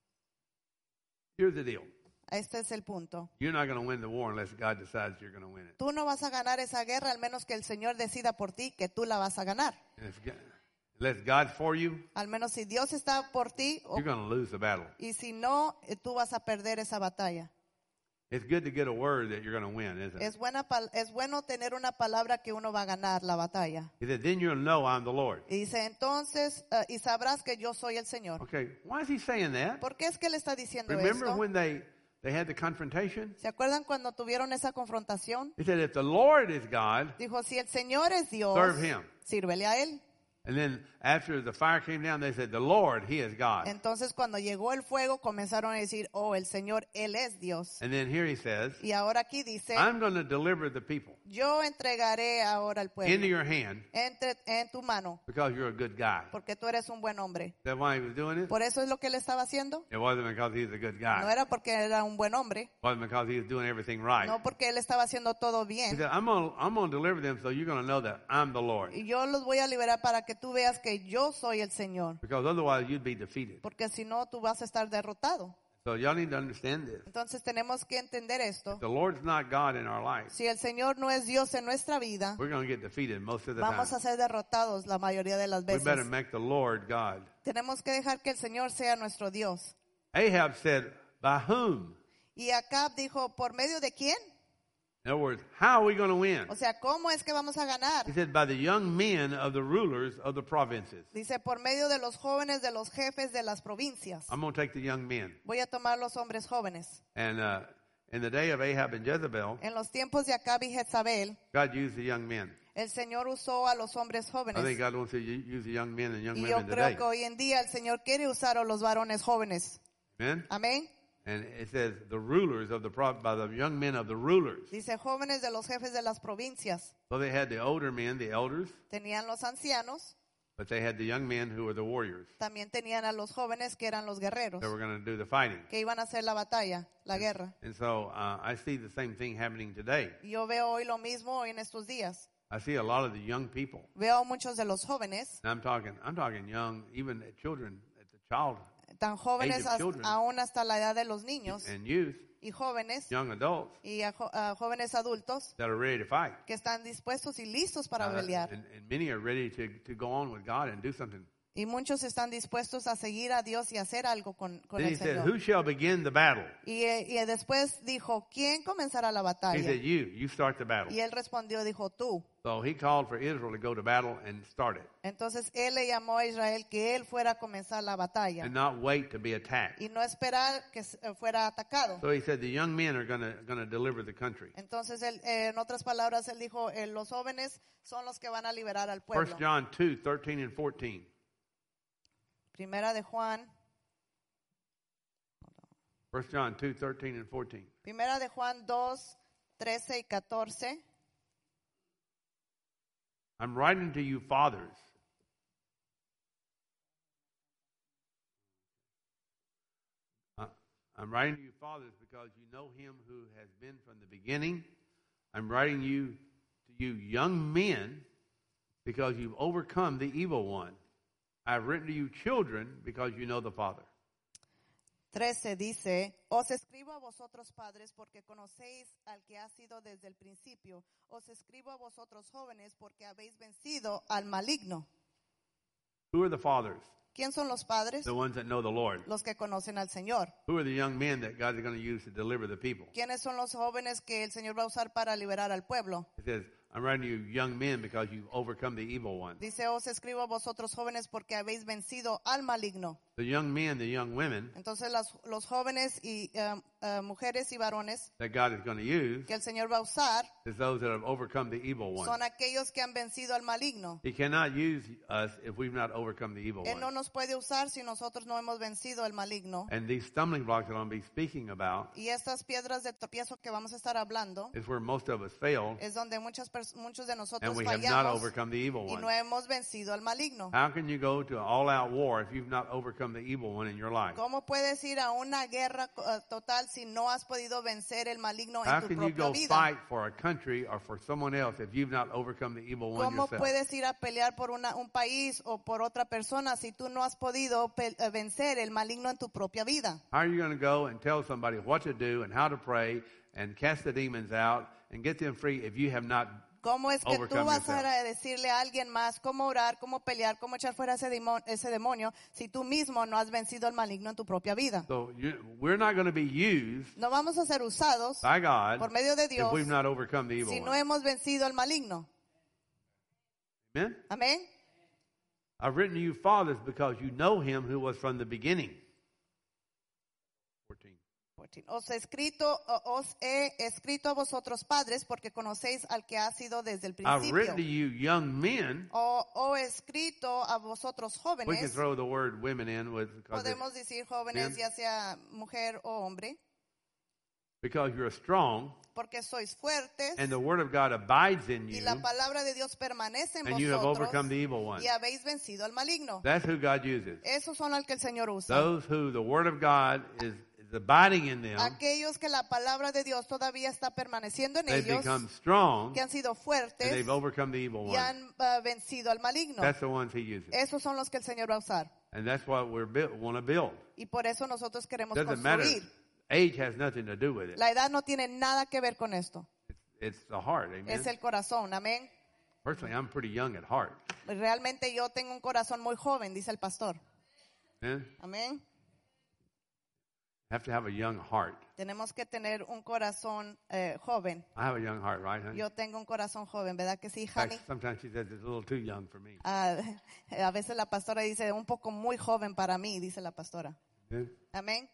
Here's the deal. Este es el punto. You're not going to win the war unless God decides you're going to win it. Tú no vas a ganar esa guerra al menos que el Señor decida por ti que tú la vas a ganar. And if God, unless God's for you, Al menos si Dios está por ti o- you're going to lose the battle. y si no, eh, tú vas a perder esa batalla. It's good to get a word that you're going to win, isn't it? Es, buena, pal- es bueno tener una palabra que uno va a ganar la batalla. He said, then you'll know I'm the Lord. Y dice, entonces, eh, y sabrás que yo soy el Señor. Okay, why is he saying that? ¿Por qué es que él está diciendo Remember esto? when they they had the confrontation? ¿Se acuerdan cuando tuvieron esa confrontación? He said, if the Lord is God, Dijo, si el Señor es Dios, serve him. sírvele a Él. And then after the fire came down, they said, the Lord, he is God. Entonces cuando llegó el fuego comenzaron a decir, oh, el Señor, Él es Dios. And then here he says, Y ahora aquí dice, I'm going to deliver the people yo entregaré ahora al into pueblo your hand entre, en tu mano, because you're a good guy. Is porque tú eres un buen hombre. that why he was doing it? Por eso es lo que él estaba haciendo. It wasn't because he's a good No guy. era porque era un buen hombre, It wasn't because he was doing everything right. no porque él estaba haciendo todo He bien. said, I'm going to I'm going to deliver them so you're going to know that I'm the Lord. Y yo los voy a liberar para que tú veas que yo soy el Señor. Because otherwise you'd be defeated. Porque si no, tú vas a estar derrotado. So y'all need to understand this. Entonces tenemos que entender esto. If the Lord's not God in our life, Si el Señor no es Dios en nuestra vida, we're going to get defeated most of the time. vamos a ser derrotados la mayoría de las We better veces. make the Lord God. Tenemos que dejar que el Señor sea nuestro Dios. Ahab said, by whom? Y Acab dijo, ¿por medio de quién? In other words, how are we going to win? O sea, ¿cómo es que vamos a ganar? He said, by the young men of the rulers of the provinces. Dice, por medio de los jóvenes de los jefes de las provincias. I'm going to take the young men. Voy a tomar los hombres jóvenes. And uh, in the day of Ahab and Jezebel, En los tiempos de Acab y Jezabel, God used the young men. el Señor usó a los hombres I think jóvenes. God wants to u- use the young men and young Y yo women creo today. que hoy en día el Señor quiere usar a los varones jóvenes. Amen? Amén. And it says the rulers of the pro- by the young men of the rulers. Dice, jóvenes de los jefes de las provincias. So they had the older men, the elders, Tenían los ancianos, but they had the young men who were the warriors también tenían a los jóvenes que eran los guerreros, that were going to do the fighting. que iban a hacer la batalla, la guerra. And so uh, I see the same thing happening today. Y yo veo hoy lo mismo hoy en estos días. I see a lot of the young people. Veo a muchos de los jóvenes, And I'm talking, I'm talking young, even children at the child tan jóvenes Age of as- children. aún hasta la edad de los niños and youth, y jóvenes young adults y a jo- a jóvenes adultos that are ready to fight. que están dispuestos y listos para Uh, pelear. and, and many are ready to, to go on with God and do something. Y muchos están dispuestos a seguir a Dios y hacer algo con, con Then he el said, Señor. who shall begin the battle? Y, eh, y después dijo, ¿quién comenzará la He batalla? said, you, you start the battle. Y él respondió, dijo, tú. So he called for Israel to go to battle and start it Entonces él le llamó a Israel que él fuera a comenzar la batalla and not wait to be attacked. y no esperar que s- eh, fuera atacado. So he said, the young men are going to going to deliver the country. Entonces, él, eh, en otras palabras, él dijo, eh, los jóvenes son los que van a liberar al pueblo. First John two, thirteen and fourteen. Primera de Juan, First John two, thirteen and fourteen. Primera de Juan dos, trece y catorce. I'm writing to you fathers. Uh, I'm writing to you fathers because you know him who has been from the beginning. I'm writing you to you young men because you've overcome the evil one. I've written to you children because you know the Father. trece dice, os escribo a vosotros padres porque conocéis al que ha sido desde el principio. Os escribo a vosotros jóvenes porque habéis vencido al maligno. Who are the fathers? ¿Quién son los padres? The ones that know the Lord. Los que conocen al Señor. Who are the young men that God is going to use to deliver the people? ¿Quiénes son los jóvenes que el Señor va a usar para liberar al pueblo? It says, I'm writing to you young men because you've overcome the evil one. Dice, os escribo a vosotros jóvenes porque habéis vencido al maligno. The young men, the young women Entonces las- los jóvenes y eh, eh, mujeres y varones that God is going to use que el Señor va a usar is those that have overcome the evil one. son aquellos que han vencido al maligno. He cannot use us if we've not overcome the evil Él no one. nos puede usar si nosotros no hemos vencido al maligno. And these stumbling blocks that I'm going to be speaking about Y estas piedras de tropiezo que vamos a estar hablando is where most of us failed, es donde muchas pers- muchos de nosotros and we have not fallamos overcome the evil y one. no hemos vencido al maligno. How can you go to an all-out war if you've not overcome the evil one in your life? ¿Cómo puedes ir a una guerra eh, total si no has podido vencer el maligno How en tu can you propia go vida? fight for a country or for someone else if you've not overcome the evil one ¿Cómo yourself? puedes ir a pelear por una, un país o por otra persona si tú no has podido pe- eh, vencer el maligno en tu propia vida? How are you going to go and tell somebody what to do and how to pray and cast the demons out and get them free if you have not? ¿Cómo es que tú Overcome vas yourself. a decirle a alguien más cómo orar, cómo pelear, cómo echar fuera ese, demo- ese demonio si tú mismo no has vencido el maligno en tu propia vida? So you, we're not going to be used No vamos a ser usados by God por medio de if Dios we've not overcome the evil si no one. hemos vencido al maligno. Amen? Amén. I've written to you fathers because you know him who was from the beginning. fourteen. catorce. Os he escrito, os he escrito a vosotros padres porque conocéis al que ha sido desde el I've written principio. to you young men. O, o he escrito a vosotros We can jóvenes. throw the word women in with because, it- Podemos decir jóvenes, Men. ya sea mujer o hombre, because you're strong porque sois fuertes and the word of God abides in y you la palabra de Dios permanece en and you have vosotros overcome the evil one. y habéis vencido al maligno. That's who God uses. Esos son al que el Señor usa. Those who the word of God is, is abiding in them, Aquellos que la palabra de Dios todavía está permaneciendo en they ellos, become strong que han sido and fuertes they've overcome the evil y one. han uh, vencido al maligno. That's the ones he uses. Esos son los que el Señor va a usar. And that's what we want to build. Y por eso nosotros queremos Doesn't matter. construir. Age has nothing to do with it. La edad no tiene nada que ver con esto. It's, it's the heart. Amen. Es el corazón. Amén. Personally, I'm pretty young at heart. Realmente yo tengo un corazón muy joven, dice el pastor. Amen. Amén. Have to have a young heart. Tenemos que tener un corazón eh, joven. I have a young heart, right, honey? Yo tengo un corazón joven, ¿verdad que sí, In fact, honey? sometimes she says it's a little too young for me. Ah, a veces la pastora dice, un poco muy joven para mí, dice la pastora. Amen. Amén.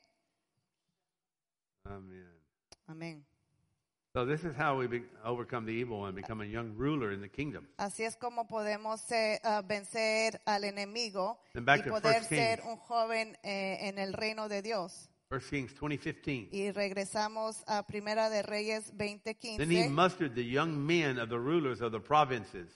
Amen. Amén. So this is how we be, overcome the evil one, become a young ruler in the kingdom. Así es como podemos eh, ah, vencer al enemigo Then back y to poder First ser Kings. un joven eh, en el reino de Dios. First Kings twenty fifteen. Y regresamos a Primera de Reyes veinte Then he quince. mustered the young men of the rulers of the provinces.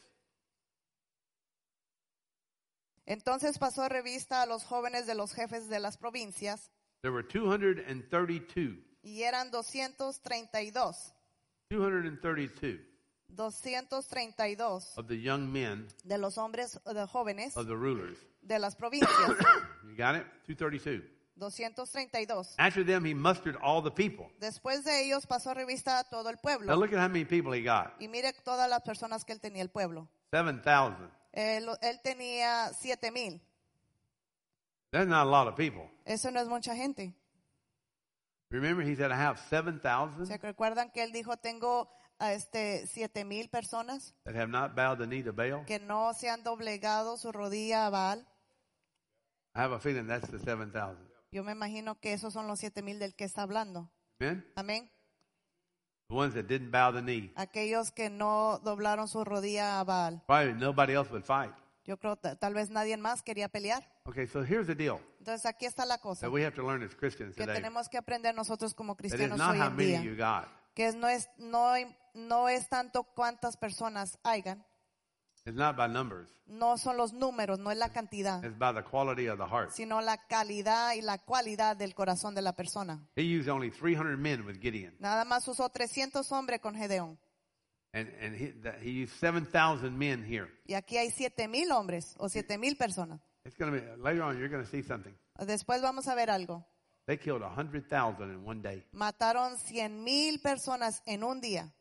Entonces pasó revista a los jóvenes de los jefes de las provincias There were two hundred thirty-two. y eran doscientos treinta y dos. two hundred thirty-two doscientos treinta y dos of the young men de los hombres de jóvenes of the rulers. de las provincias. You got it? two thirty-two. doscientos treinta y dos. After them, he mustered all the people. Después de ellos pasó revista a todo el Now pueblo. look at how many people he got. Y mire todas las personas que él tenía el pueblo. seven thousand. Él, él tenía siete mil. That's not a lot of people. Eso no es mucha gente. Remember, he said, I have seven thousand ¿Se recuerdan que él dijo, tengo a este siete mil personas that have not bowed the knee to Baal? que no se han doblegado su rodilla a Baal? I have a feeling that's the seven thousand. Yo me imagino que esos son los siete mil del que está hablando. Amen? Amén. The ones that didn't bow the knee. Aquellos que no doblaron su rodilla a Baal. Probably nobody else would fight. Yo creo que tal vez nadie más quería pelear. Okay, so here's the deal Entonces aquí está la cosa that we have to learn as Christians que today. tenemos que aprender nosotros como That is cristianos not hoy how en many día. you got. Que es- no es, no, no es tanto cuántas personas hayan. It's not by numbers. No son los números, no es la cantidad, It's by the quality of the heart. sino la calidad y la cualidad del corazón de la persona. He used only three hundred men with Gideon. Nada más usó trescientos hombres con Gedeón. And, and he, that, he used seven thousand men here. Y aquí hay siete mil hombres o siete mil personas. It's going to be, later on, you're going to see something. Después vamos a ver algo. They killed one hundred thousand in one day. Mataron cien mil personas en un día.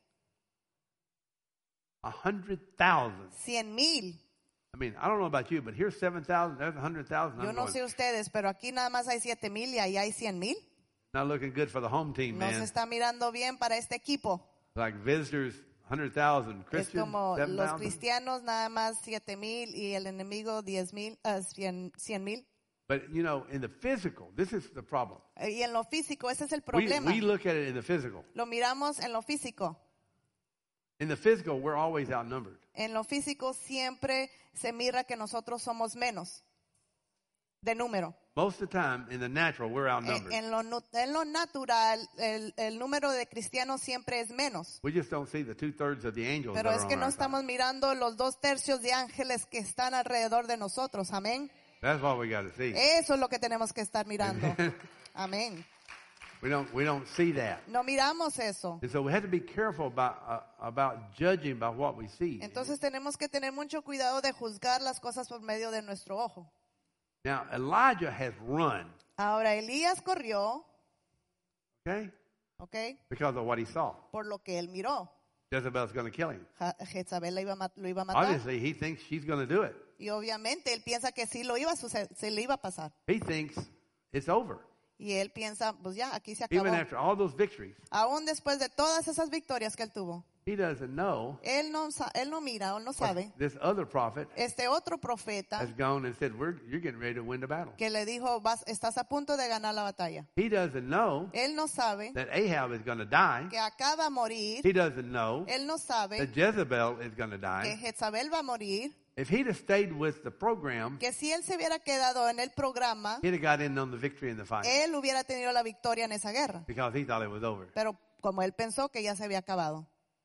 one hundred thousand. Cien mil. I mean, I don't know about you, but here's seven thousand, there's one hundred thousand. Yo I'm no going, sé ustedes, pero aquí nada más hay siete mil y ahí hay cien mil. not looking good for the home team, No se man. está mirando bien para este equipo. Like visitors, one hundred thousand. Es Christians, como seven los thousand. cristianos nada más siete mil y el enemigo diez mil, uh, cien mil. But, you know, in the physical, this is the problem. Y en lo físico, ese es el We, problema. we look at it in the physical. Lo miramos en lo físico. In the physical, we're always outnumbered. En lo físico siempre se mira que nosotros somos menos de número. Most of the time, in the natural, we're En, outnumbered. en lo, nu- en lo natural, el, el número de cristianos siempre es menos. We just don't see the two-thirds of the angels Pero that es are que on no our side. estamos mirando los dos tercios de ángeles que están alrededor de nosotros. Amén. That's what we got to see. Eso es lo que tenemos que estar mirando. Amén. We don't, we don't see that. No miramos eso. And so we have to be careful about, uh, about judging by what we see. Entonces tenemos que tener mucho cuidado de juzgar las cosas por medio de nuestro ojo. Now, Elijah has run, Ahora Elías corrió, okay, ¿ok? because of what he saw. Por lo que él miró. Jezebel's going to kill him. Ja- Jezabel lo iba, a ma- lo iba a matar. Obviously, he thinks she's going to do it. Y obviamente él piensa que sí lo iba a suceder, se le iba a pasar. He thinks it's over. Y él piensa, pues ya, aquí se acabó. Even after all those victories, Aún después de todas esas victorias que él tuvo, he doesn't know Él no, sa- él no mira o no sabe. this other prophet Este otro profeta has gone and said, We're, you're getting ready to win the battle. que le dijo, Vas, estás a punto de ganar la batalla. He doesn't know Él no sabe that Ahab is going to die. que acaba a morir. He doesn't know Él no sabe that Jezebel is going to que die. Jezabel va a morir. If he'd have stayed with the program, Que si él se hubiera quedado en el programa, he'd have got in on the victory in the fight él hubiera tenido la victoria en esa guerra. because he thought it was over. Pero como él pensó que ya se había acabado.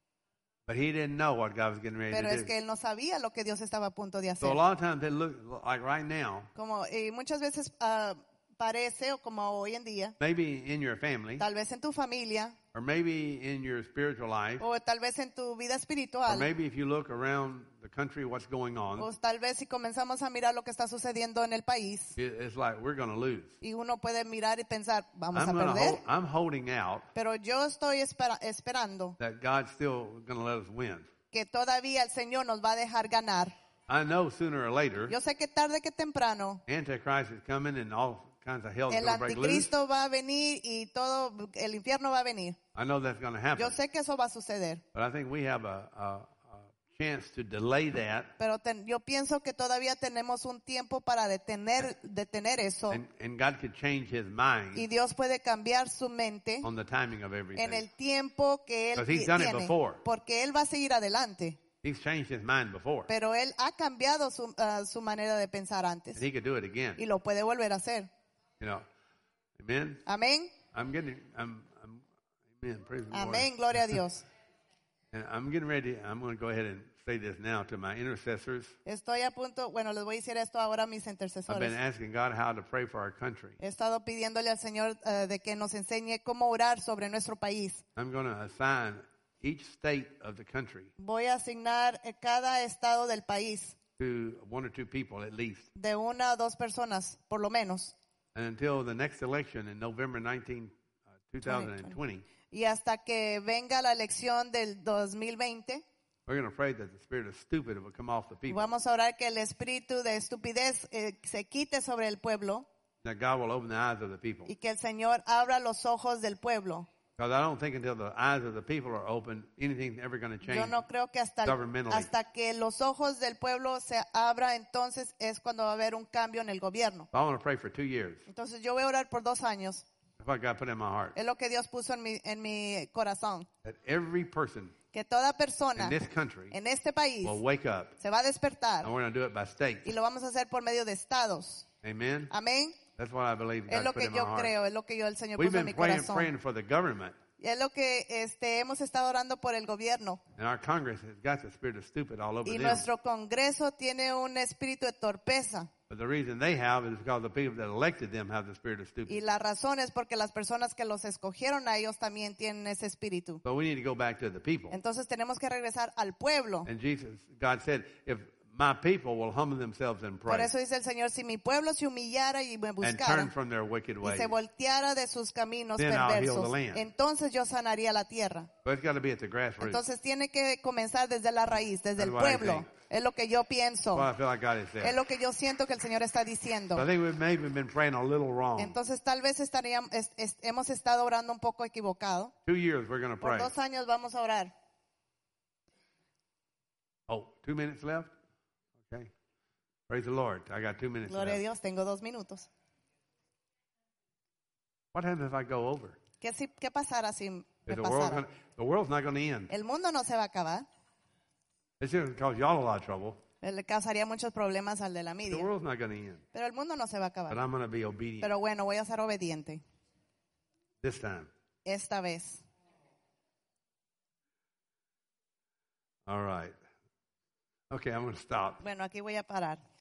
But he didn't know what God was getting ready Pero to es do. que él no sabía lo que Dios estaba a punto de So a hacer. lot of times it looks like right now, Como y muchas veces ah, parece, o como hoy en día, maybe in your family, tal vez en tu familia, or maybe in your spiritual life, o tal vez en tu vida or espiritual, maybe if you look around the country, what's going on, o tal vez si comenzamos a mirar lo que está sucediendo en el país, it- it's like we're going to lose. y uno puede mirar y pensar, vamos a I'm, gonna perder, hold, I'm holding out pero yo estoy espera- esperando that God's still going to let us win. que todavía el Señor nos va a dejar ganar. I know sooner or later, Yo sé que tarde que temprano Antichrist is coming and all kinds of hell is el going to break loose. anticristo va a venir y todo el infierno va a venir. I know that's going to happen. Yo sé que eso va a suceder, But I think we have a, a, a chance to delay that, pero ten- yo pienso que todavía tenemos un tiempo para detener detener eso, and, and God could change his mind y Dios puede cambiar su mente on the timing of everything. en el tiempo que él Because he's ti- done it tiene, before. porque él va a seguir adelante, He's changed his mind before. pero él ha cambiado su, ah, su manera de pensar antes And he could do it again. y lo puede volver a hacer. You know. Amen. Amén, I'm getting I'm, I'm amen. Praise the Lord. amén, gloria a Dios. And I'm getting ready. I'm going to go ahead and say this now to my intercessors. Estoy a punto, bueno, les voy a decir esto ahora a mis I've been intercesores. asking God how to pray for our country. He estado pidiéndole al Señor eh, de que nos enseñe cómo orar sobre nuestro país. I'm going to assign each state of the country Voy a asignar eh, cada estado del país to one or two people at least. de una o dos personas, por lo menos. And until the next election in November nineteenth, uh, twenty twenty, Y hasta que venga la elección del dos mil veinte, we're going to pray that the spirit of stupid will come off the people. vamos a orar que el espíritu de estupidez eh, se quite sobre el pueblo That God will open the eyes of the people. y que el Señor abra los ojos del pueblo. Because I don't think until the eyes of the people are open, anything's ever going to change. Yo no creo que hasta, governmentally. hasta que los ojos del pueblo se abra, entonces es cuando va a haber un cambio en el gobierno. So I want to pray for two years. Entonces yo voy a orar por dos años. That's what God put in my heart. Es lo que Dios puso en mi, en mi corazón. That every person Que toda persona in this country en este país will wake up. se va a despertar And we're going to do it by state. y lo vamos a hacer por medio de estados. Amen? Amén. That's what I believe Es God lo put que in my yo heart. creo, es lo que yo el Señor We've puso en been mi praying, corazón. praying for the government. Y es lo que este, hemos estado orando por el gobierno. And our Congress has got the spirit of stupid all over Y them. nuestro Congreso tiene un espíritu de torpeza. But the reason they have is because the people that elected them have the spirit of Y stupid. la razón es porque las personas que los escogieron a ellos también tienen ese espíritu. So we need to go back to the people. Entonces tenemos que regresar al pueblo. And Jesus, God said, if my people will humble themselves and Por pray eso dice el Señor, si mi pueblo se humillara y me and buscara turn from their wicked y ways. se volteara de sus caminos Then I'll heal the perversos, land. entonces yo sanaría la tierra. But it's got to be at the grassroots. Entonces tiene que comenzar desde la raíz, desde el That's what I pueblo. think. Es lo que yo pienso. Well, I feel like God is Es there. lo que yo siento que el Señor está diciendo. So I think we've maybe been praying a little wrong. Entonces tal vez estaríamos, es- es- hemos estado orando un poco equivocado. Two years we're going to Por pray. dos años vamos a orar. Oh, two minutes left? Okay. Praise the Lord. I got two minutes Gloria a left. Dios, tengo dos minutos. What happens if I go over? ¿Qué, si, qué pasará si me Is the, world pasara? gonna, the world's not going to end. El mundo no se va a acabar. It's going to cause y'all a lot of trouble. Le causaría muchos problemas al de la The media. world's not going to end. Pero el mundo no se va a But acabar. I'm going to be obedient Pero bueno, voy a ser obediente this time. esta vez. All right. Okay, I'm going to stop. Bueno, aquí voy a parar.